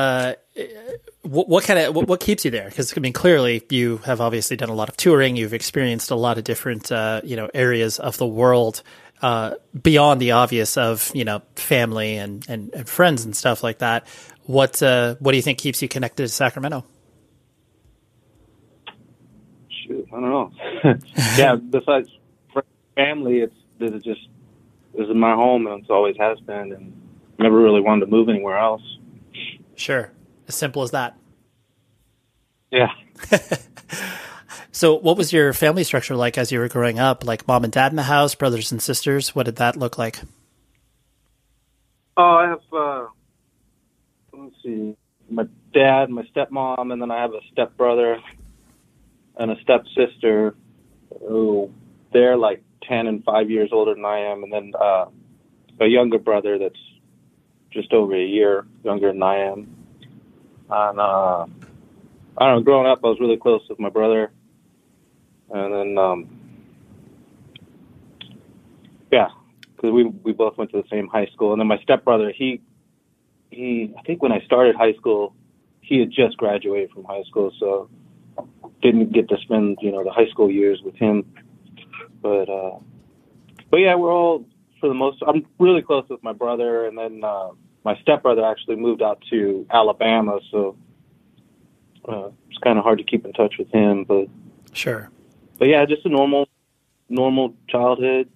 keeps you there? Because clearly you have obviously done a lot of touring. You've experienced a lot of different areas of the world beyond the obvious of family and friends and stuff like that. What do you think keeps you connected to Sacramento? Shoot, I don't know. Yeah, besides family, this is my home, and it's always has been, and never really wanted to move anywhere else. Sure. As simple as that. Yeah. So what was your family structure like as you were growing up? Like mom and dad in the house, brothers and sisters? What did that look like? Oh, I have, let's see, my dad, my stepmom, and then I have a stepbrother and a stepsister who they're like 10 and 5 years older than I am, and then a younger brother that's just over a year younger than I am. And I don't know, growing up, I was really close with my brother. And then, yeah, because we both went to the same high school. And then my stepbrother, he I think when I started high school, he had just graduated from high school, so didn't get to spend, the high school years with him. But yeah, we're all, for the most, I'm really close with my brother. And then my stepbrother actually moved out to Alabama, so it's kind of hard to keep in touch with him. But sure. But yeah, just a normal childhood.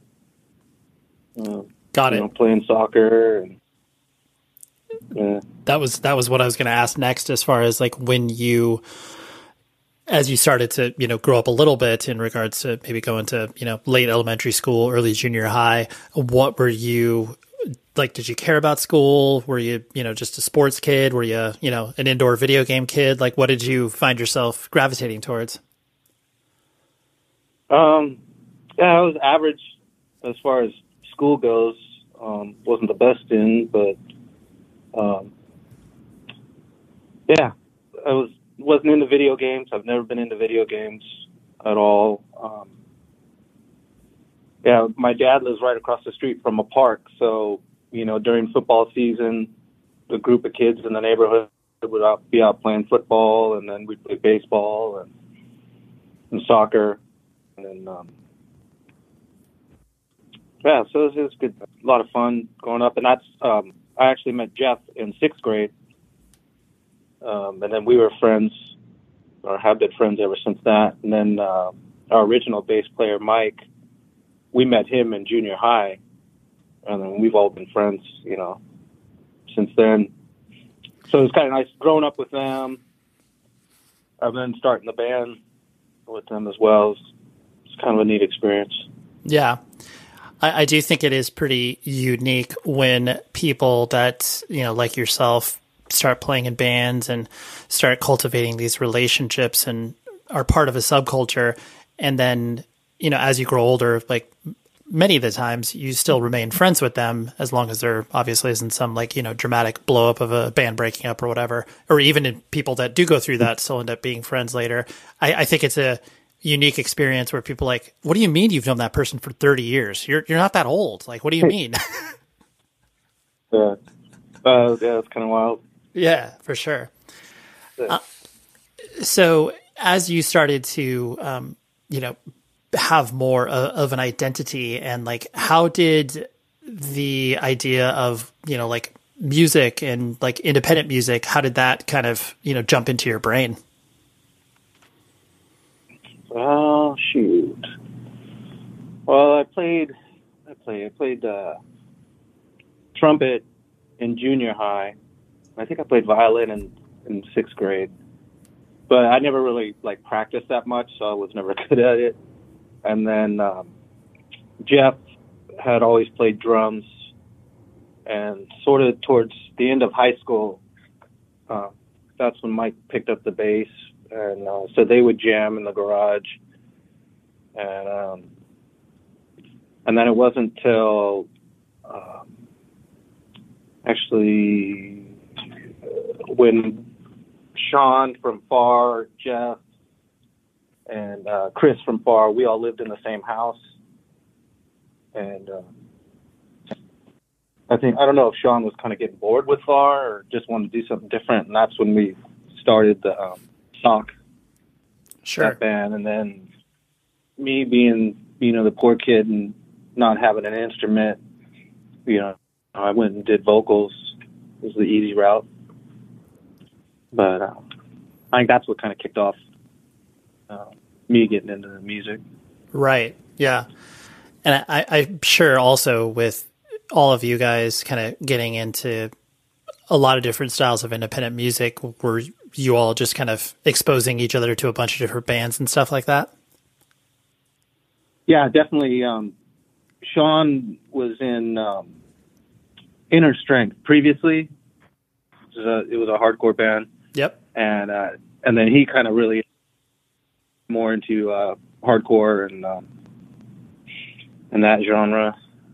Got it. Playing soccer. And, yeah. That was what I was going to ask next, as far as like when you, as you started to, grow up a little bit in regards to maybe going to, late elementary school, early junior high, what were you like? Did you care about school? Were you, just a sports kid? Were you, an indoor video game kid? Like, what did you find yourself gravitating towards? Yeah, I was average as far as school goes. Wasn't the best in, but yeah, I wasn't into video games. I've never been into video games at all. Yeah, my dad lives right across the street from a park, so during football season, the group of kids in the neighborhood would be out playing football, and then we'd play baseball and soccer, and then yeah, so it was good, a lot of fun growing up. And that's I actually met Jeff in 6th grade, and then we were friends, or have been friends ever since that. And then our original bass player, Mike, we met him in junior high, and then we've all been friends, since then. So it was kind of nice growing up with them, and then starting the band with them as well. It's kind of a neat experience. Yeah. I do think it is pretty unique when people that, like yourself, start playing in bands and start cultivating these relationships and are part of a subculture. And then, as you grow older, like many of the times you still remain friends with them, as long as there obviously isn't some dramatic blow up of a band breaking up or whatever, or even in people that do go through that still end up being friends later. I think it's a unique experience where people like, what do you mean you've known that person for 30 years? You're not that old. Like, what do you mean? Yeah, it's kind of wild. Yeah, for sure. Yeah. So as you started to, have more of an identity, and like, how did the idea of, music and like independent music, how did that kind of, jump into your brain? Oh, shoot. Well, I played trumpet in junior high. I think I played violin in 6th grade, but I never really practiced that much, so I was never good at it. And then Jeff had always played drums, and sort of towards the end of high school, that's when Mike picked up the bass. And so they would jam in the garage, and then it wasn't till actually when Sean from FAR, Jeff, and Chris from FAR, we all lived in the same house, and I don't know if Sean was kind of getting bored with FAR or just wanted to do something different, and that's when we started the Sock, sure, that band. And then me being, the poor kid and not having an instrument, I went and did vocals. It was the easy route. But I think that's what kind of kicked off me getting into the music. Right. Yeah. And I'm sure also with all of you guys kind of getting into a lot of different styles of independent music, were you all just kind of exposing each other to a bunch of different bands and stuff like that? Yeah, definitely. Sean was in Inner Strength previously, it was a hardcore band. Yep. And then he kind of really more into hardcore and that genre.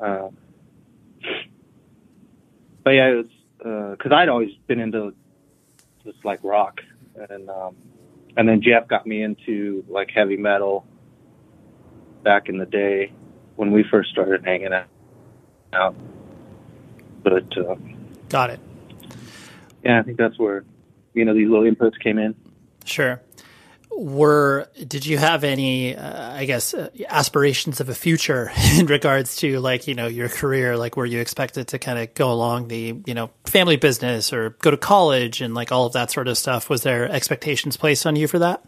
But yeah, it was because I'd always been into just like rock, and then Jeff got me into like heavy metal back in the day when we first started hanging out. But got it. Yeah, I think that's where these little inputs came in. Sure. Did you have any, aspirations of a future in regards to like, your career? Like, were you expected to kind of go along the, family business or go to college and like all of that sort of stuff? Was there expectations placed on you for that?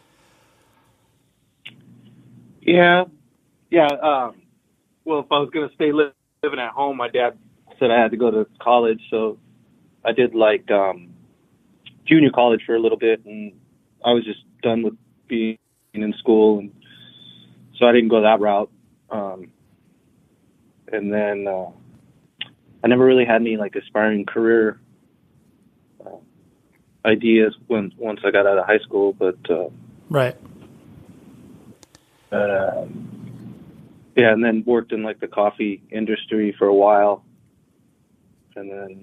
Yeah. Well, if I was going to stay living at home, my dad said I had to go to college. So I did like junior college for a little bit, and I was just done with being in school, and so I didn't go that route. And then I never really had any like aspiring career ideas once I got out of high school, but right. Yeah, and then worked in like the coffee industry for a while, and then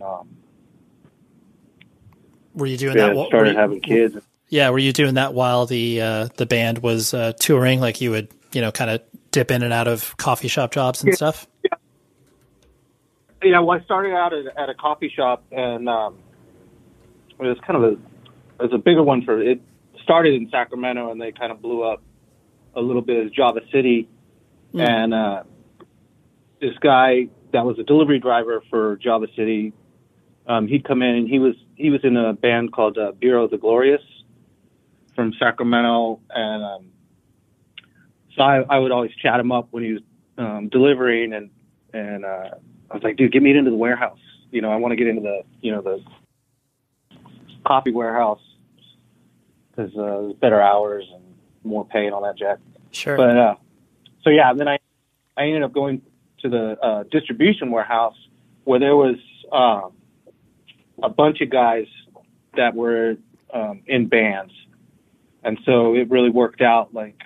were you doing that? Started having kids. Yeah, were you doing that while the band was touring? Like you would, kind of dip in and out of coffee shop jobs and stuff? Yeah, well, I started out at a coffee shop, and it was kind of a bigger one it started in Sacramento, and they kind of blew up a little bit as Java City. And this guy that was a delivery driver for Java City, he'd come in, and he was in a band called Bureau of the Glorious from Sacramento, and so I would always chat him up when he was delivering, and I was like, dude, get me into the warehouse. I want to get into the coffee warehouse because there's better hours and more pay and all that jack. Sure. But so yeah, and then I ended up going to the distribution warehouse where there was a bunch of guys that were in bands. And so it really worked out, like,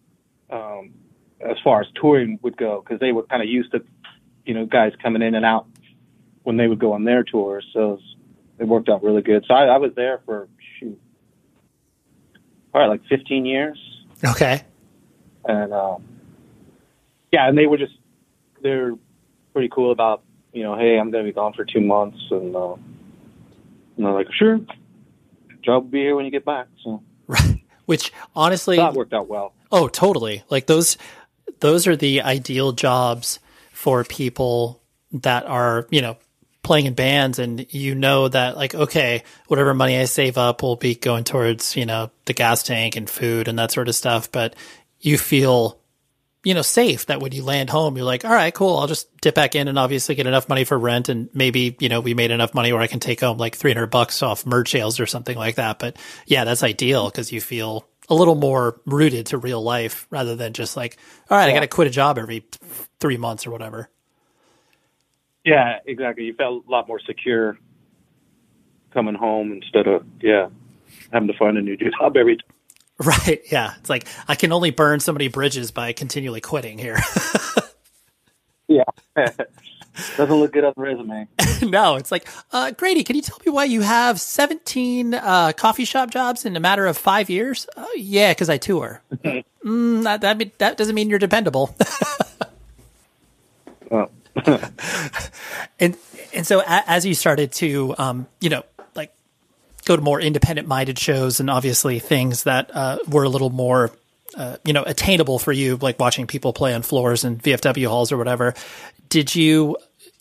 as far as touring would go, because they were kind of used to, guys coming in and out when they would go on their tours. So it worked out really good. So I was there for, probably like 15 years. Okay. And, and they're pretty cool about, hey, I'm going to be gone for 2 months. And they're like, sure, job will be here when you get back. So. Right. Which honestly, that worked out well. Oh, totally. Like those are the ideal jobs for people that are, playing in bands, and that like, okay, whatever money I save up will be going towards, the gas tank and food and that sort of stuff. But you feel, safe that when you land home, you're like, all right, cool. I'll just dip back in and obviously get enough money for rent. And maybe, we made enough money where I can take home like $300 off merch sales or something like that. But yeah, that's ideal because you feel a little more rooted to real life rather than just like, all right, I got to quit a job every 3 months or whatever. Yeah, exactly. You felt a lot more secure coming home instead of, having to find a new job every time. Right. Yeah. It's like, I can only burn so many bridges by continually quitting here. Yeah. Doesn't look good on the resume. No, it's like, Grady, can you tell me why you have 17 coffee shop jobs in a matter of 5 years? Yeah, because I tour. That doesn't mean you're dependable. Oh. and so as you started to, like go to more independent minded shows and obviously things that were a little more, attainable for you, like watching people play on floors and VFW halls or whatever, did you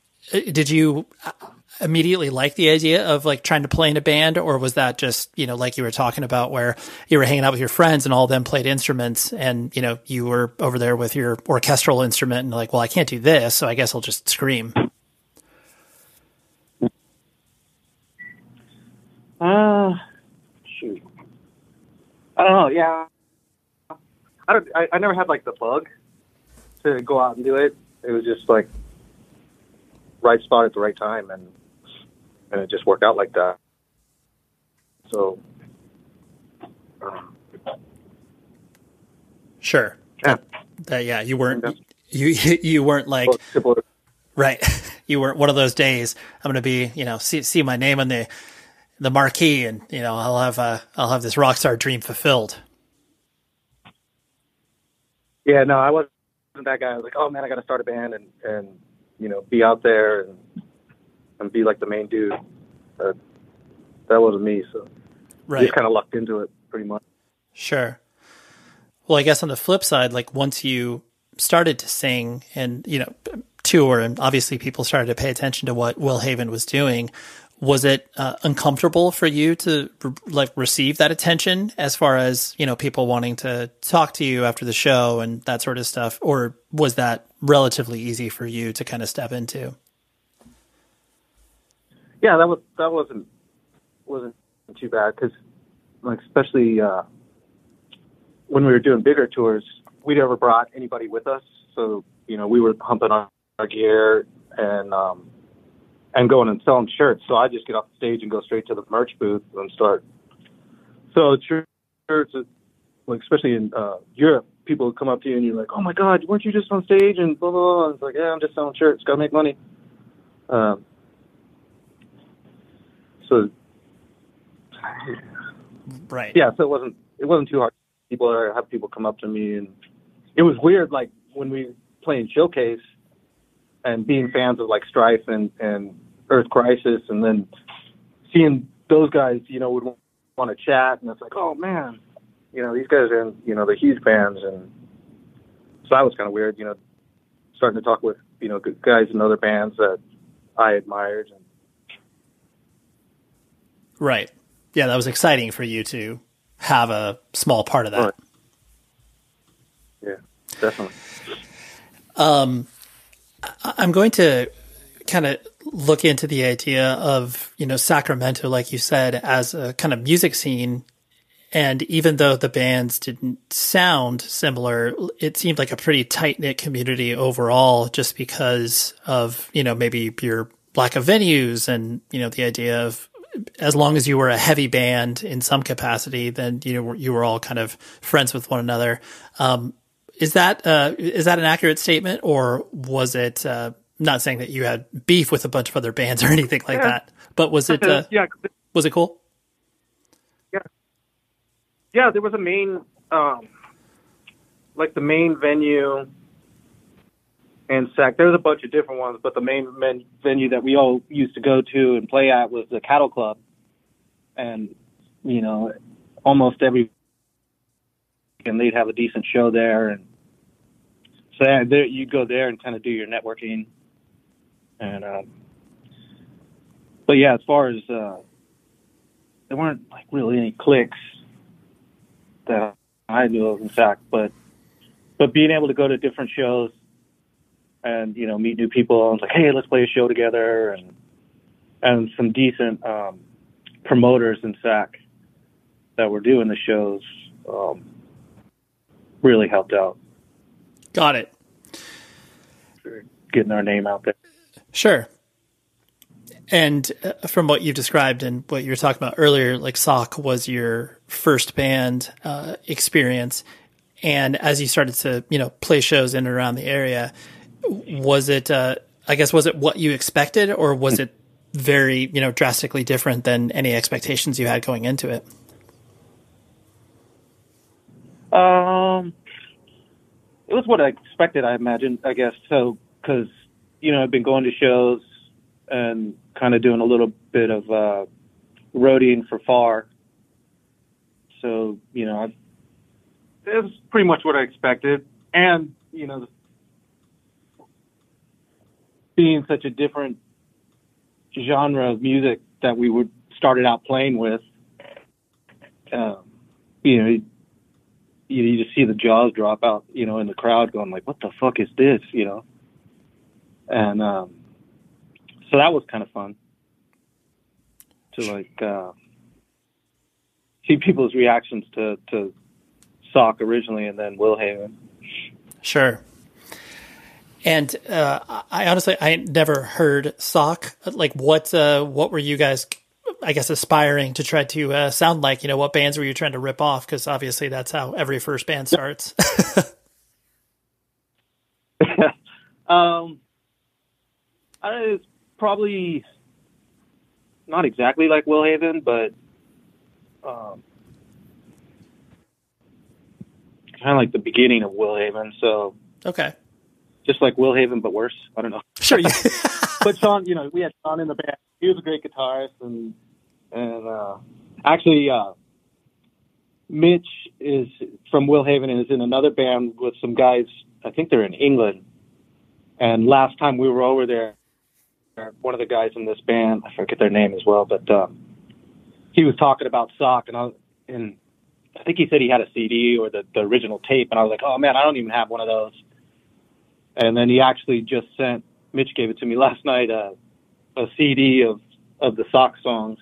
immediately like the idea of like trying to play in a band, or was that just, like you were talking about where you were hanging out with your friends and all of them played instruments and, you were over there with your orchestral instrument and like, well, I can't do this, so I guess I'll just scream. Shoot. I don't know. Yeah. I never had like the bug to go out and do it. It was just like right spot at the right time, and it just worked out like that. So, Sure. yeah. You weren't you weren't like right. You weren't one of those days. I'm going to be, see my name on the marquee, and I'll have this rock star dream fulfilled. Yeah, no, I wasn't that guy. I was like, oh man, I got to start a band and be out there and be like the main dude. That wasn't me. So right. Just kind of lucked into it pretty much. Sure. Well, I guess on the flip side, like once you started to sing and, tour, and obviously people started to pay attention to what Will Haven was doing, was it uncomfortable for you to receive that attention as far as, people wanting to talk to you after the show and that sort of stuff? Or was that relatively easy for you to kind of step into? Yeah, that wasn't too bad because, like, especially when we were doing bigger tours, we never brought anybody with us. So, we were humping on our gear and going and selling shirts. So I just get off the stage and go straight to the merch booth and start. So shirts, like, especially in Europe, people would come up to you and you're like, oh my God, weren't you just on stage and blah, blah, blah. And it's like, yeah, I'm just selling shirts. Got to make money. So, right. Yeah. So it wasn't too hard. Have people come up to me, and it was weird. Like when we playing Showcase and being fans of like Strife and Earth Crisis, and then seeing those guys, would want to chat, and it's like, oh man, these guys are in, they're huge bands, and so that was kind of weird, starting to talk with, guys in other bands that I admired. Right. Yeah, that was exciting for you to have a small part of that. Yeah, definitely. I'm going to kind of look into the idea of, Sacramento, like you said, as a kind of music scene. And even though the bands didn't sound similar, it seemed like a pretty tight-knit community overall, just because of, maybe your lack of venues and, the idea of, as long as you were a heavy band in some capacity, then you were all kind of friends with one another. Is that an accurate statement, or was it not saying that you had beef with a bunch of other bands or anything like that? But was it was it cool? Yeah. There was a main the main venue and Sac. There was a bunch of different ones, but the main venue that we all used to go to and play at was the Cattle Club. And, almost every weekend they'd have a decent show there. And so you go there and kind of do your networking. And, but yeah, as far as, there weren't like really any cliques that I knew of, in fact, but being able to go to different shows and, meet new people, and it's like, hey, let's play a show together, and some decent promoters in SAC that were doing the shows really helped out. Got it. Getting our name out there. Sure. And from what you've described and what you were talking about earlier, like SOC was your first band experience. And as you started to, play shows in and around the area, was it, was it what you expected, or was it very, drastically different than any expectations you had going into it? It was what I expected, I imagine, I guess. So, because, I've been going to shows and kind of doing a little bit of roadieing for FAR. So, it was pretty much what I expected. And, being such a different genre of music that we started out playing with, you just see the jaws drop out, in the crowd going like, what the fuck is this, And so that was kind of fun to see people's reactions to SOC originally and then Will Haven. Sure. And I honestly, I never heard SOC. Like, what were you guys I guess, aspiring to try to sound like? What bands were you trying to rip off? Because obviously that's how every first band starts. It's probably not exactly like Willhaven, but kind of like the beginning of Willhaven. So Okay. just like Willhaven, but worse. I don't know. Sure. Yeah. But Sean, we had Sean in the band. He was a great guitarist, and actually, Mitch is from Willhaven and is in another band with some guys. I think they're in England. And last time we were over there, one of the guys in this band, I forget their name as well, but he was talking about Sock, and I think he said he had a CD or the original tape, and I was like, oh man, I don't even have one of those. And then he actually just sent, Mitch gave it to me last night, a CD of the Sock songs.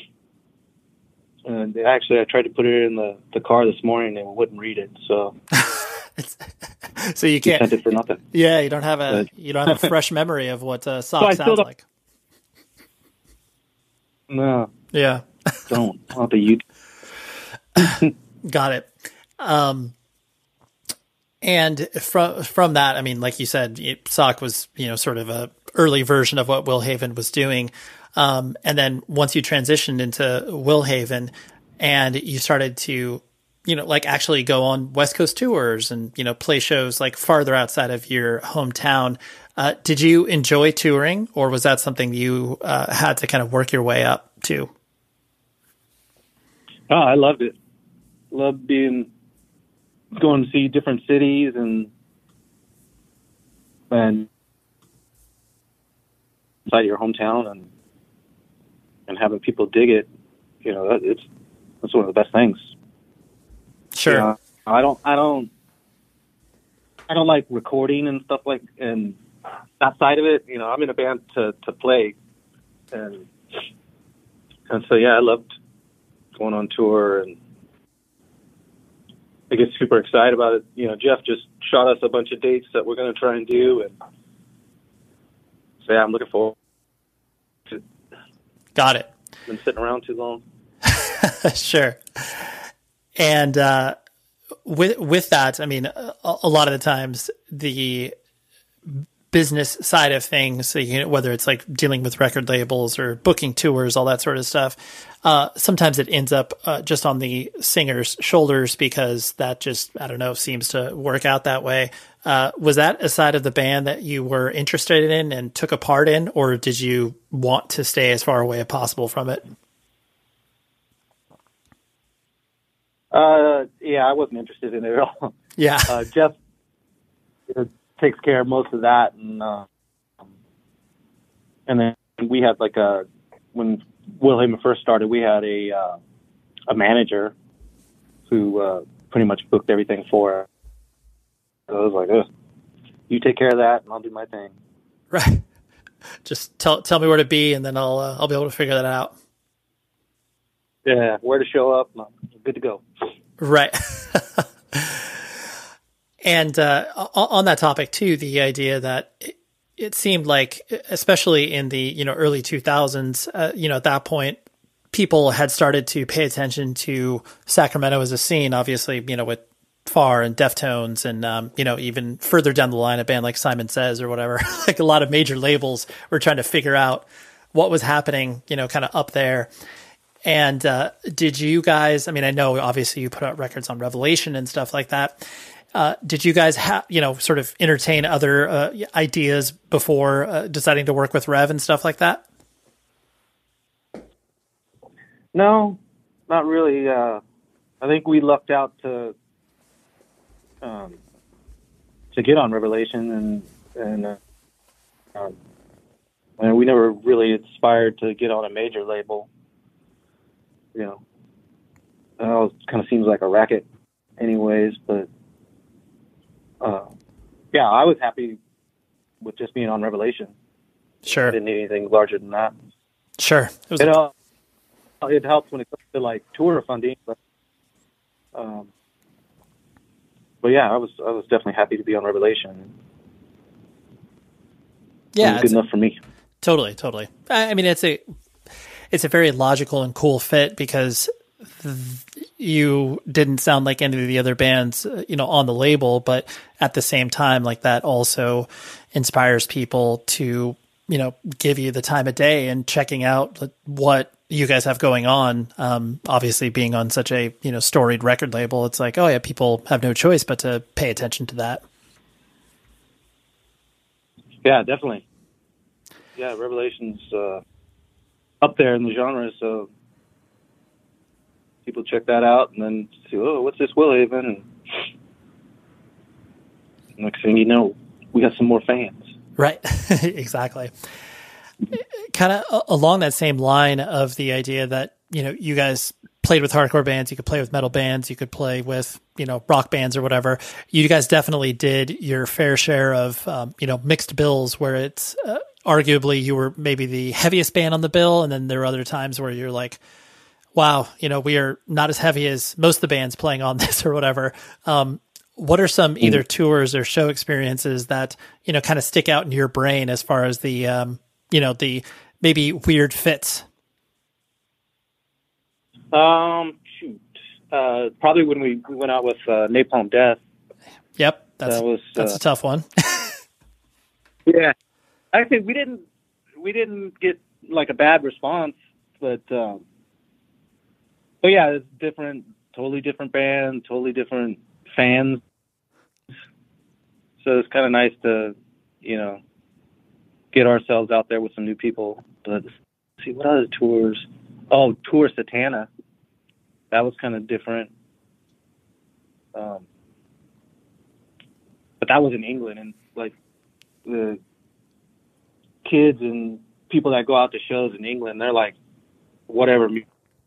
And actually, I tried to put it in the car this morning, and it wouldn't read it. So, so you can't sent it for nothing. Yeah, you don't have a fresh memory of what Sock sounds like. No. Yeah. Don't. I'll have to use. Got it. And from that, I mean, like you said, Sock was, sort of a early version of what Willhaven was doing. And then once you transitioned into Willhaven and you started to, actually go on West Coast tours and, play shows like farther outside of your hometown, did you enjoy touring, or was that something you had to kind of work your way up to? Oh, I loved it. Loved going to see different cities and inside your hometown and having people dig it. That's one of the best things. Sure. I don't like recording and stuff and that side of it. I'm in a band to play, and so yeah, I loved going on tour, and I get super excited about it. Jeff just shot us a bunch of dates that we're going to try and do, and so yeah, I'm looking forward to it. Got it. Been sitting around too long. Sure. And with that, I mean, a lot of the times the business side of things, so whether it's like dealing with record labels or booking tours, all that sort of stuff, sometimes it ends up just on the singer's shoulders because that just, I don't know, seems to work out that way. Was that a side of the band that you were interested in and took a part in, or did you want to stay as far away as possible from it? Yeah, I wasn't interested in it at all. Yeah. Jeff takes care of most of that, and then we had when Willhaven first started, we had a manager who pretty much booked everything for us. So I was like, you take care of that, and I'll do my thing. Right. Just tell me where to be, and then I'll be able to figure that out. Yeah, where to show up. I'm good to go. Right. And on that topic too, the idea that it seemed like, especially in the early 2000s, at that point, people had started to pay attention to Sacramento as a scene. Obviously, with Far and Deftones, and even further down the line, a band like Simon Says or whatever. Like a lot of major labels were trying to figure out what was happening, kind of up there. And did you guys, I mean, I know obviously you put out records on Revelation and stuff like that. Did you guys sort of entertain other ideas before deciding to work with Rev and stuff like that? No, not really. I think we lucked out to get on Revelation, and we never really aspired to get on a major label. It all kind of seems like a racket anyways, but yeah, I was happy with just being on Revelation. Sure. I didn't need anything larger than that. Sure. It helps when it comes to like tour funding, but yeah, I was definitely happy to be on Revelation. Yeah, it was good enough for me. Totally. I mean, it's a very logical and cool fit because you didn't sound like any of the other bands, on the label, but at the same time, like that also inspires people to, give you the time of day and checking out what you guys have going on. Obviously being on such a, storied record label, it's like, oh yeah, people have no choice but to pay attention to that. Yeah, definitely. Yeah, Revelation's up there in the genre, so people check that out and then see, oh, what's this Willhaven? And next thing you know, we got some more fans. Right, exactly. Kind of along that same line of the idea that, you guys played with hardcore bands, you could play with metal bands, you could play with, rock bands or whatever. You guys definitely did your fair share of, mixed bills where it's arguably you were maybe the heaviest band on the bill. And then there are other times where you're like, wow, we are not as heavy as most of the bands playing on this or whatever. What are some either tours or show experiences that, kind of stick out in your brain as far as the, the maybe weird fits? Probably when we went out with Napalm Death. Yep, that's a tough one. Yeah, actually, we didn't get like a bad response, but yeah, it's different, totally different band, totally different fans. So it's kind of nice to, get ourselves out there with some new people. But let's see, what other tours? Oh, Tour Satana. That was kind of different. But that was in England, and like the kids and people that go out to shows in England, they're like, whatever in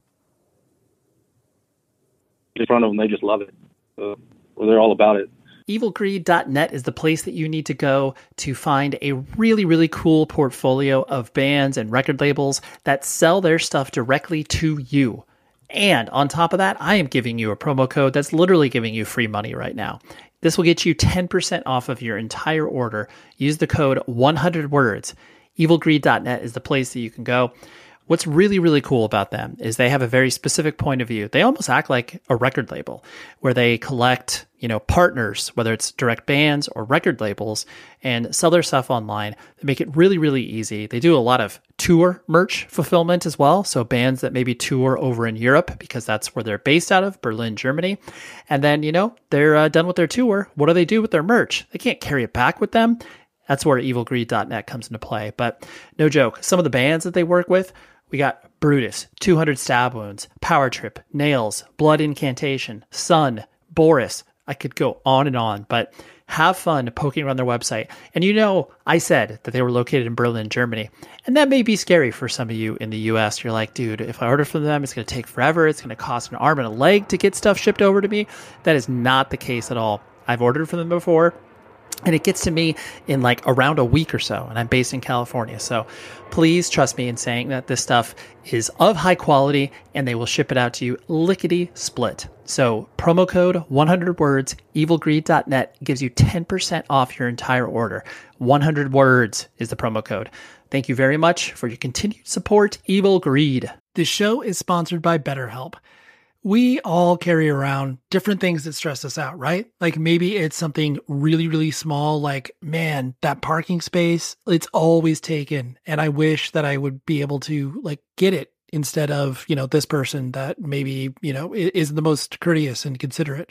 front of them, they just love it. So, well, they're all about it. Evilgreed.net is the place that you need to go to find a really, really cool portfolio of bands and record labels that sell their stuff directly to you. And on top of that, I am giving you a promo code that's literally giving you free money right now. This will get you 10% off of your entire order. Use the code 100words. Evilgreed.net is the place that you can go. What's really, really cool about them is they have a very specific point of view. They almost act like a record label where they collect, partners, whether it's direct bands or record labels, and sell their stuff online. They make it really, really easy. They do a lot of tour merch fulfillment as well. So bands that maybe tour over in Europe, because that's where they're based out of, Berlin, Germany. And then, they're done with their tour. What do they do with their merch? They can't carry it back with them. That's where evilgreed.net comes into play. But no joke, some of the bands that they work with, we got Brutus, 200 Stab Wounds, Power Trip, Nails, Blood Incantation, Sun, Boris. I could go on, but have fun poking around their website. And I said that they were located in Berlin, Germany. And that may be scary for some of you in the US. You're like, dude, if I order from them, it's going to take forever. It's going to cost an arm and a leg to get stuff shipped over to me. That is not the case at all. I've ordered from them before, and it gets to me in like around a week or so, and I'm based in California. So please trust me in saying that this stuff is of high quality and they will ship it out to you lickety split. So promo code 100words, evilgreed.net gives you 10% off your entire order. 100 words is the promo code. Thank you very much for your continued support, Evil Greed. This show is sponsored by BetterHelp. We all carry around different things that stress us out, right? Like maybe it's something really, really small, like, man, that parking space, it's always taken. And I wish that I would be able to like get it instead of, this person that maybe, isn't the most courteous and considerate.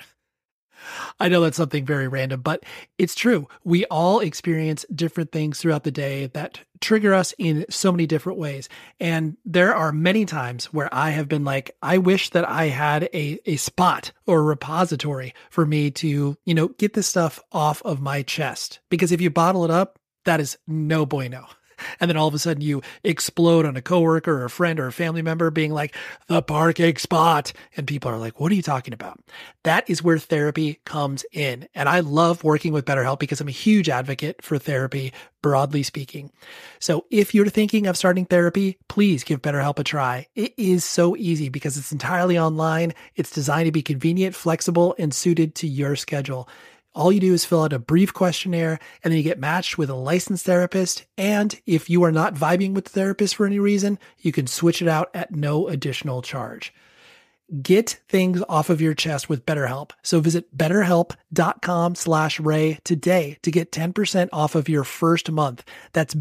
I know that's something very random, but it's true. We all experience different things throughout the day that trigger us in so many different ways. And there are many times where I have been like, I wish that I had a spot or a repository for me to, get this stuff off of my chest. Because if you bottle it up, that is no bueno. And then all of a sudden you explode on a coworker or a friend or a family member being like, the parking spot. And people are like, what are you talking about? That is where therapy comes in. And I love working with BetterHelp because I'm a huge advocate for therapy, broadly speaking. So if you're thinking of starting therapy, please give BetterHelp a try. It is so easy because it's entirely online. It's designed to be convenient, flexible, and suited to your schedule. All you do is fill out a brief questionnaire, and then you get matched with a licensed therapist. And if you are not vibing with the therapist for any reason, you can switch it out at no additional charge. Get things off of your chest with BetterHelp. So visit betterhelp.com/Ray today to get 10% off of your first month. That's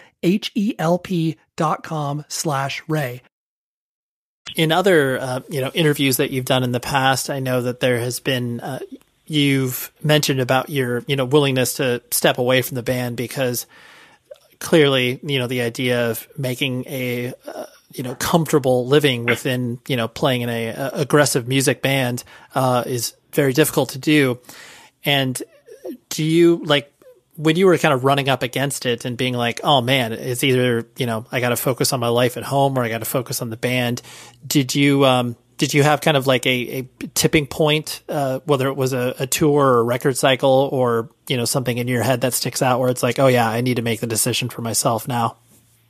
betterhelp.com/Ray. In other, interviews that you've done in the past, I know that there has been, you've mentioned about your, willingness to step away from the band because clearly, the idea of making a, comfortable living within, playing in a aggressive music band, is very difficult to do. And do you when you were kind of running up against it and being like, oh man, it's either, I got to focus on my life at home or I got to focus on the band. Did you have kind of like a tipping point, whether it was a tour or a record cycle or, something in your head that sticks out where it's like, oh yeah, I need to make the decision for myself now?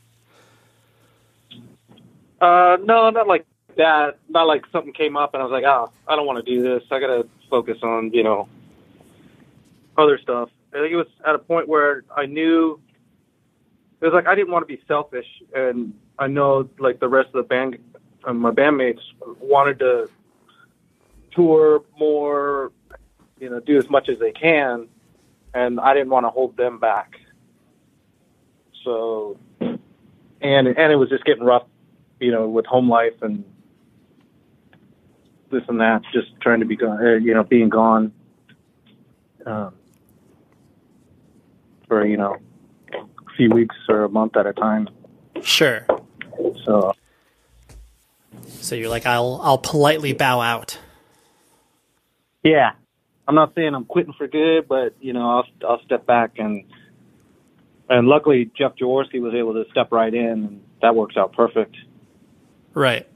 No, not like that. Not like something came up and I was like, oh, I don't want to do this. I got to focus on, other stuff. I think it was at a point where I knew it was like I didn't want to be selfish, and I know like the rest of the band, my bandmates wanted to tour more, do as much as they can, and I didn't want to hold them back. So, and it was just getting rough, with home life and this and that, just trying to be gone, being gone. For, a few weeks or a month at a time. Sure. So you're like, I'll politely bow out. Yeah. I'm not saying I'm quitting for good, but, I'll step back and luckily Jeff Jaworski was able to step right in, and that works out perfect. Right.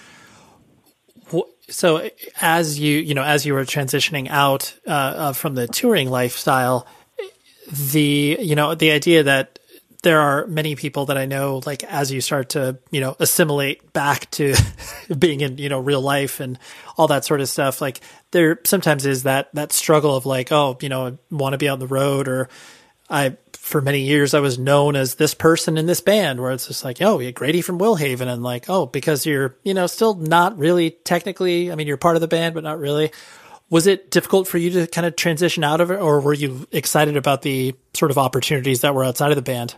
So as you were transitioning out from the touring lifestyle, the idea that there are many people that I know, like as you start to, assimilate back to being in, real life and all that sort of stuff, like there sometimes is that struggle of like, oh, I want to be on the road, or for many years I was known as this person in this band where it's just like, oh, you're Grady from Willhaven. And like, oh, because you're, still not really technically, I mean, you're part of the band, but not really. Was it difficult for you to kind of transition out of it, or were you excited about the sort of opportunities that were outside of the band?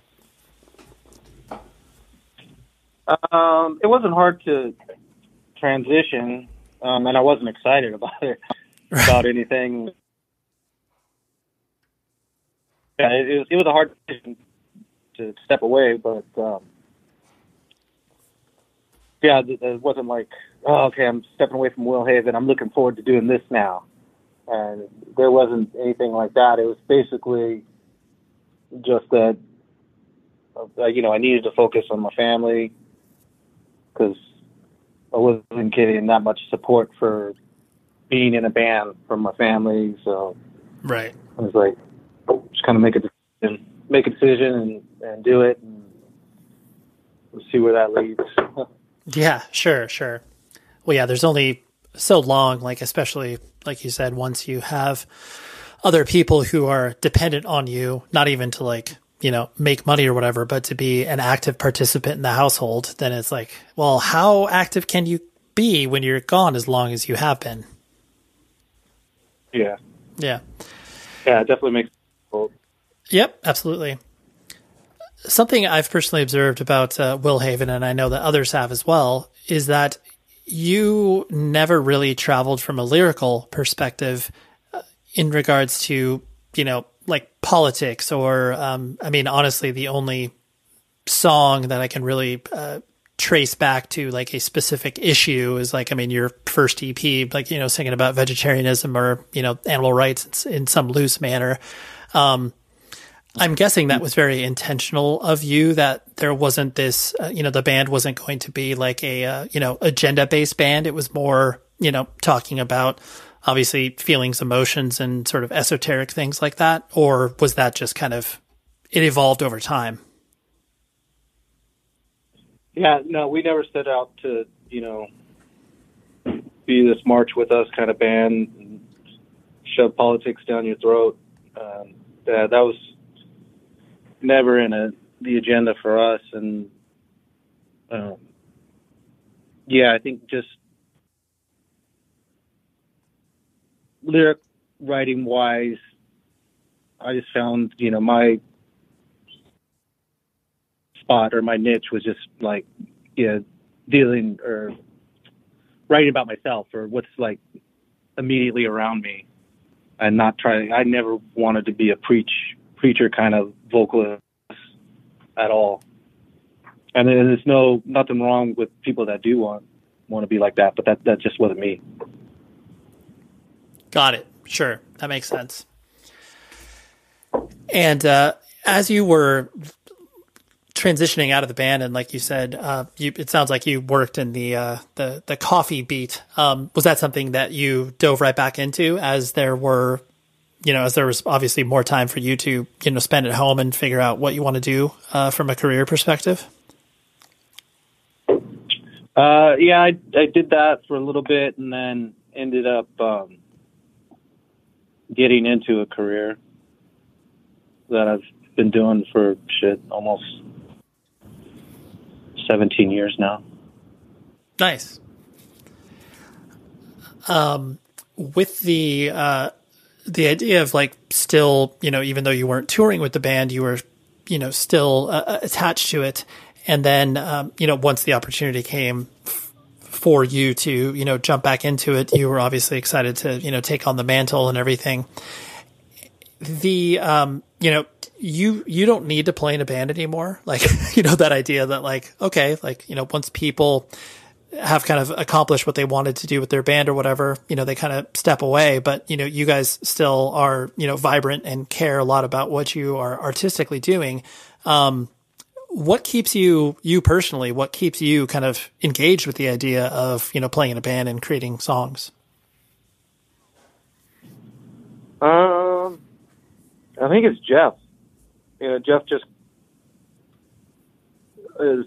It wasn't hard to transition, and I wasn't excited about it, about anything. Yeah, it was a hard decision to step away, but it wasn't like, oh, okay, I'm stepping away from Willhaven, I'm looking forward to doing this now. And there wasn't anything like that. It was basically just that, I needed to focus on my family because I wasn't getting that much support for being in a band from my family. So right. I was like, just kind of make a decision and do it, and we'll see where that leads. Yeah, sure. Well, yeah, there's only so long, like, especially like you said, once you have other people who are dependent on you, not even to like, make money or whatever, but to be an active participant in the household, then it's like, well, how active can you be when you're gone as long as you have been? Yeah. Yeah. Yeah, it definitely makes sense. Yep, absolutely. Something I've personally observed about Willhaven, and I know that others have as well, is that you never really traveled from a lyrical perspective in regards to, like politics or, honestly, the only song that I can really trace back to like a specific issue is like, your first EP, like, singing about vegetarianism or, animal rights in some loose manner. I'm guessing that was very intentional of you, that there wasn't this, the band wasn't going to be like a, agenda-based band. It was more, talking about obviously feelings, emotions, and sort of esoteric things like that. Or was that just kind of, it evolved over time? Yeah, no, we never set out to, be this march with us kind of band, and shove politics down your throat. That was never in the agenda for us. And I think just lyric writing wise, I just found, my spot or my niche was just like, dealing or writing about myself or what's like immediately around me, and not trying. I never wanted to be a preacher kind of vocalist at all. And there's nothing wrong with people that do want to be like that, but that just wasn't me. Got it. Sure. That makes sense. And as you were transitioning out of the band, and like you said, it sounds like you worked in the coffee beat. Was that something that you dove right back into as there was obviously more time for you to, spend at home and figure out what you want to do from a career perspective? I did that for a little bit and then ended up getting into a career that I've been doing for almost 17 years now. Nice. With the idea of like still, even though you weren't touring with the band, you were, still attached to it. And then, once the opportunity came for you to, jump back into it, you were obviously excited to, take on the mantle and everything. You don't need to play in a band anymore. Like, that idea that like, okay, like, once people have kind of accomplished what they wanted to do with their band or whatever, they kind of step away, but, you guys still are, vibrant and care a lot about what you are artistically doing. What keeps you personally, what keeps you kind of engaged with the idea of, playing in a band and creating songs? I think it's Jeff. Jeff just is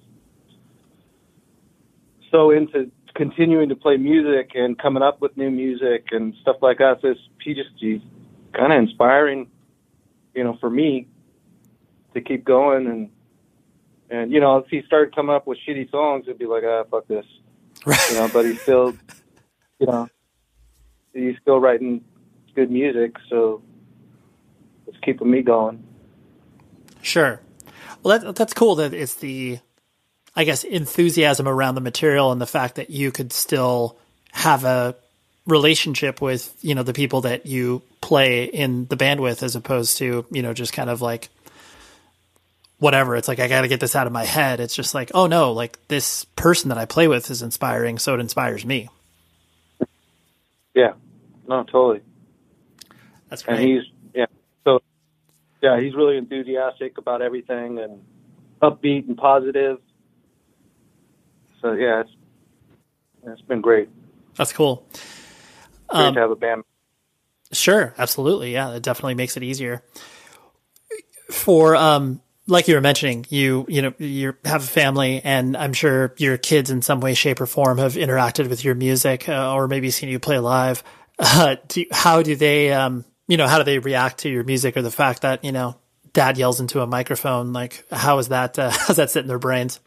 so into continuing to play music and coming up with new music and stuff like that. So he's kind of inspiring, for me to keep going. And if he started coming up with shitty songs, it'd be like, fuck this. Right. But he's still, he's still writing good music. So it's keeping me going. Sure. Well, that's cool that it's the, I guess, enthusiasm around the material and the fact that you could still have a relationship with, the people that you play in the band with, as opposed to, just kind of like, whatever. It's like, I got to get this out of my head. It's just like, oh no, like this person that I play with is inspiring. So it inspires me. Yeah, no, totally. That's great. And he's really enthusiastic about everything and upbeat and positive. So yeah, it's been great. That's cool. Great to have a band. Sure. Absolutely. Yeah. It definitely makes it easier for, like you were mentioning, you have a family, and I'm sure your kids in some way, shape or form have interacted with your music, or maybe seen you play live. How do they, how do they react to your music, or the fact that, dad yells into a microphone? Like, how's that sit in their brains?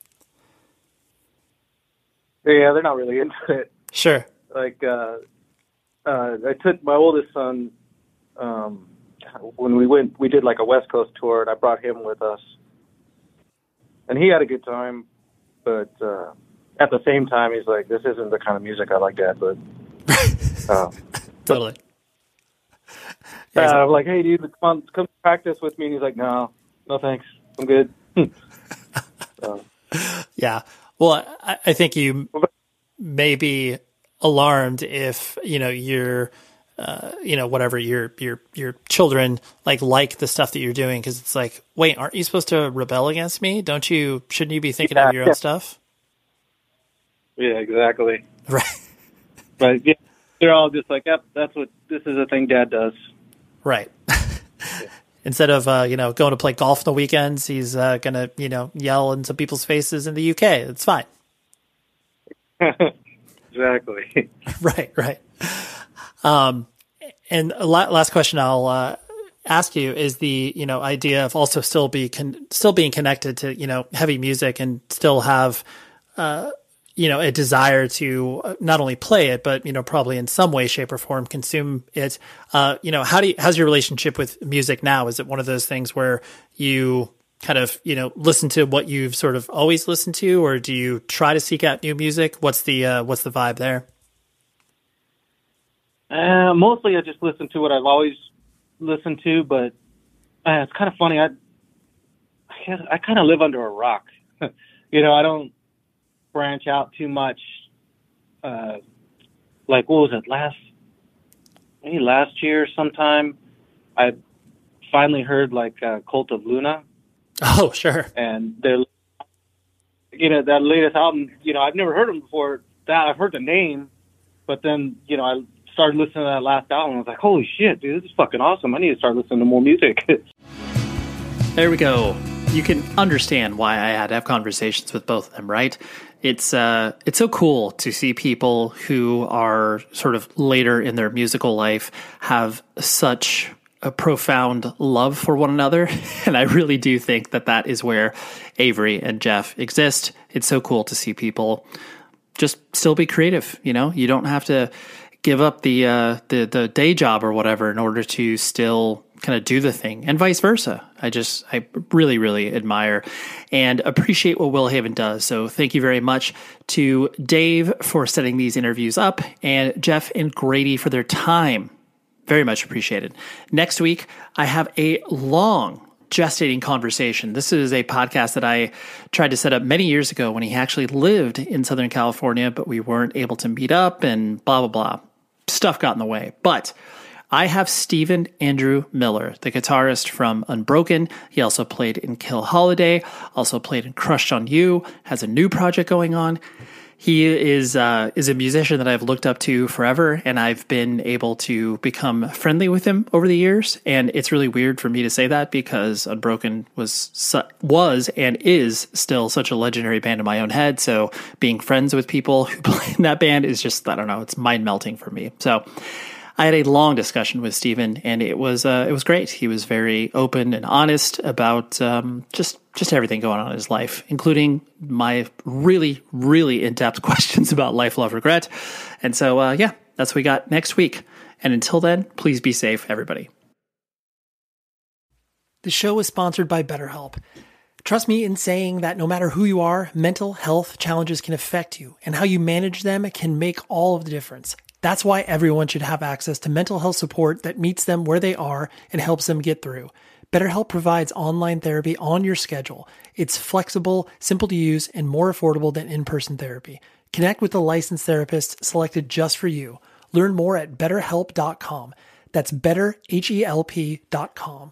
Yeah, they're not really into it. Sure. Like, I took my oldest son, when we did like a West Coast tour, and I brought him with us, and he had a good time, but at the same time, he's like, this isn't the kind of music I like, Dad, but totally. I'm like, hey dude, come practice with me. And he's like, no thanks, I'm good. Yeah. Well, I think you may be alarmed if, you're, whatever your children like the stuff that you're doing. 'Cause it's like, wait, aren't you supposed to rebel against me? Shouldn't you be thinking of your own stuff? Yeah, exactly. Right. But yeah, they're all just like, yep, this is a thing Dad does. Right. Instead of, going to play golf on the weekends, he's going to, yell in some people's faces in the UK. It's fine. Exactly. Right. And last question I'll ask you is the, idea of also still being connected to, heavy music and still have, a desire to not only play it, but, probably in some way, shape or form consume it. How's your relationship with music now? Is it one of those things where you kind of, listen to what you've sort of always listened to, or do you try to seek out new music? What's the vibe there? Mostly I just listen to what I've always listened to, but it's kind of funny. I kind of live under a rock. I don't branch out too much. Like, what was it, last year sometime, I finally heard Cult of Luna. Oh, sure. And their, that latest album, I've never heard them before. That I've heard the name, but then, I started listening to that last album. I was like, holy shit, dude, this is fucking awesome. I need to start listening to more music. There we go. You can understand why I had to have conversations with both of them, right? It's so cool to see people who are sort of later in their musical life have such a profound love for one another. And I really do think that is where Avery and Jeff exist. It's so cool to see people just still be creative. You don't have to give up the day job or whatever in order to still kind of do the thing, and vice versa. I really, really admire and appreciate what Will Haven does. So thank you very much to Dave for setting these interviews up, and Jeff and Grady for their time. Very much appreciated. Next week, I have a long gestating conversation. This is a podcast that I tried to set up many years ago when he actually lived in Southern California, but we weren't able to meet up and blah, blah, blah. Stuff got in the way. But I have Stephen Andrew Miller, the guitarist from Unbroken. He also played in Kill Holiday, also played in Crushed on You, has a new project going on. He is a musician that I've looked up to forever, and I've been able to become friendly with him over the years. And it's really weird for me to say that because Unbroken was and is still such a legendary band in my own head. So being friends with people who play in that band is just, I don't know, it's mind melting for me. So I had a long discussion with Stephen, and it was great. He was very open and honest about just everything going on in his life, including my really, really in-depth questions about life, love, regret. And so, that's what we got next week. And until then, please be safe, everybody. The show is sponsored by BetterHelp. Trust me in saying that no matter who you are, mental health challenges can affect you, and how you manage them can make all of the difference. That's why everyone should have access to mental health support that meets them where they are and helps them get through. BetterHelp provides online therapy on your schedule. It's flexible, simple to use, and more affordable than in-person therapy. Connect with a licensed therapist selected just for you. Learn more at betterhelp.com. That's betterhelp.com.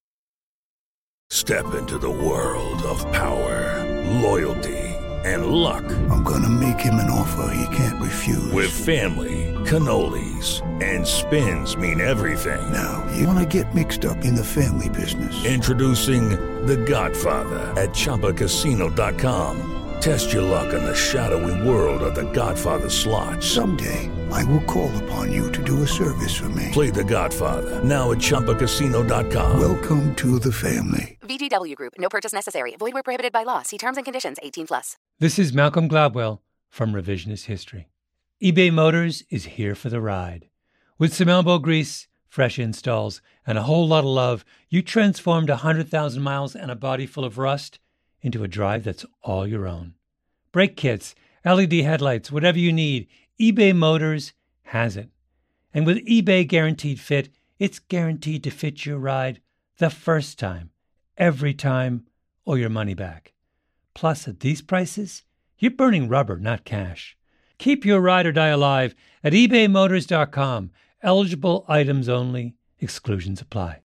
Step into the world of power, loyalty, and luck. I'm gonna make him an offer he can't refuse. With family, cannolis, and spins mean everything. Now, you wanna get mixed up in the family business. Introducing The Godfather at ChumbaCasino.com. Test your luck in the shadowy world of The Godfather slot. Someday, I will call upon you to do a service for me. Play The Godfather, now at ChumbaCasino.com. Welcome to the family. VGW Group. No purchase necessary. Void where prohibited by law. See terms and conditions. 18+. This is Malcolm Gladwell from Revisionist History. eBay Motors is here for the ride. With some elbow grease, fresh installs, and a whole lot of love, you transformed 100,000 miles and a body full of rust into a drive that's all your own. Brake kits, LED headlights, whatever you need, eBay Motors has it. And with eBay Guaranteed Fit, it's guaranteed to fit your ride the first time, every time, or your money back. Plus, at these prices, you're burning rubber, not cash. Keep your ride or die alive at ebaymotors.com. Eligible items only. Exclusions apply.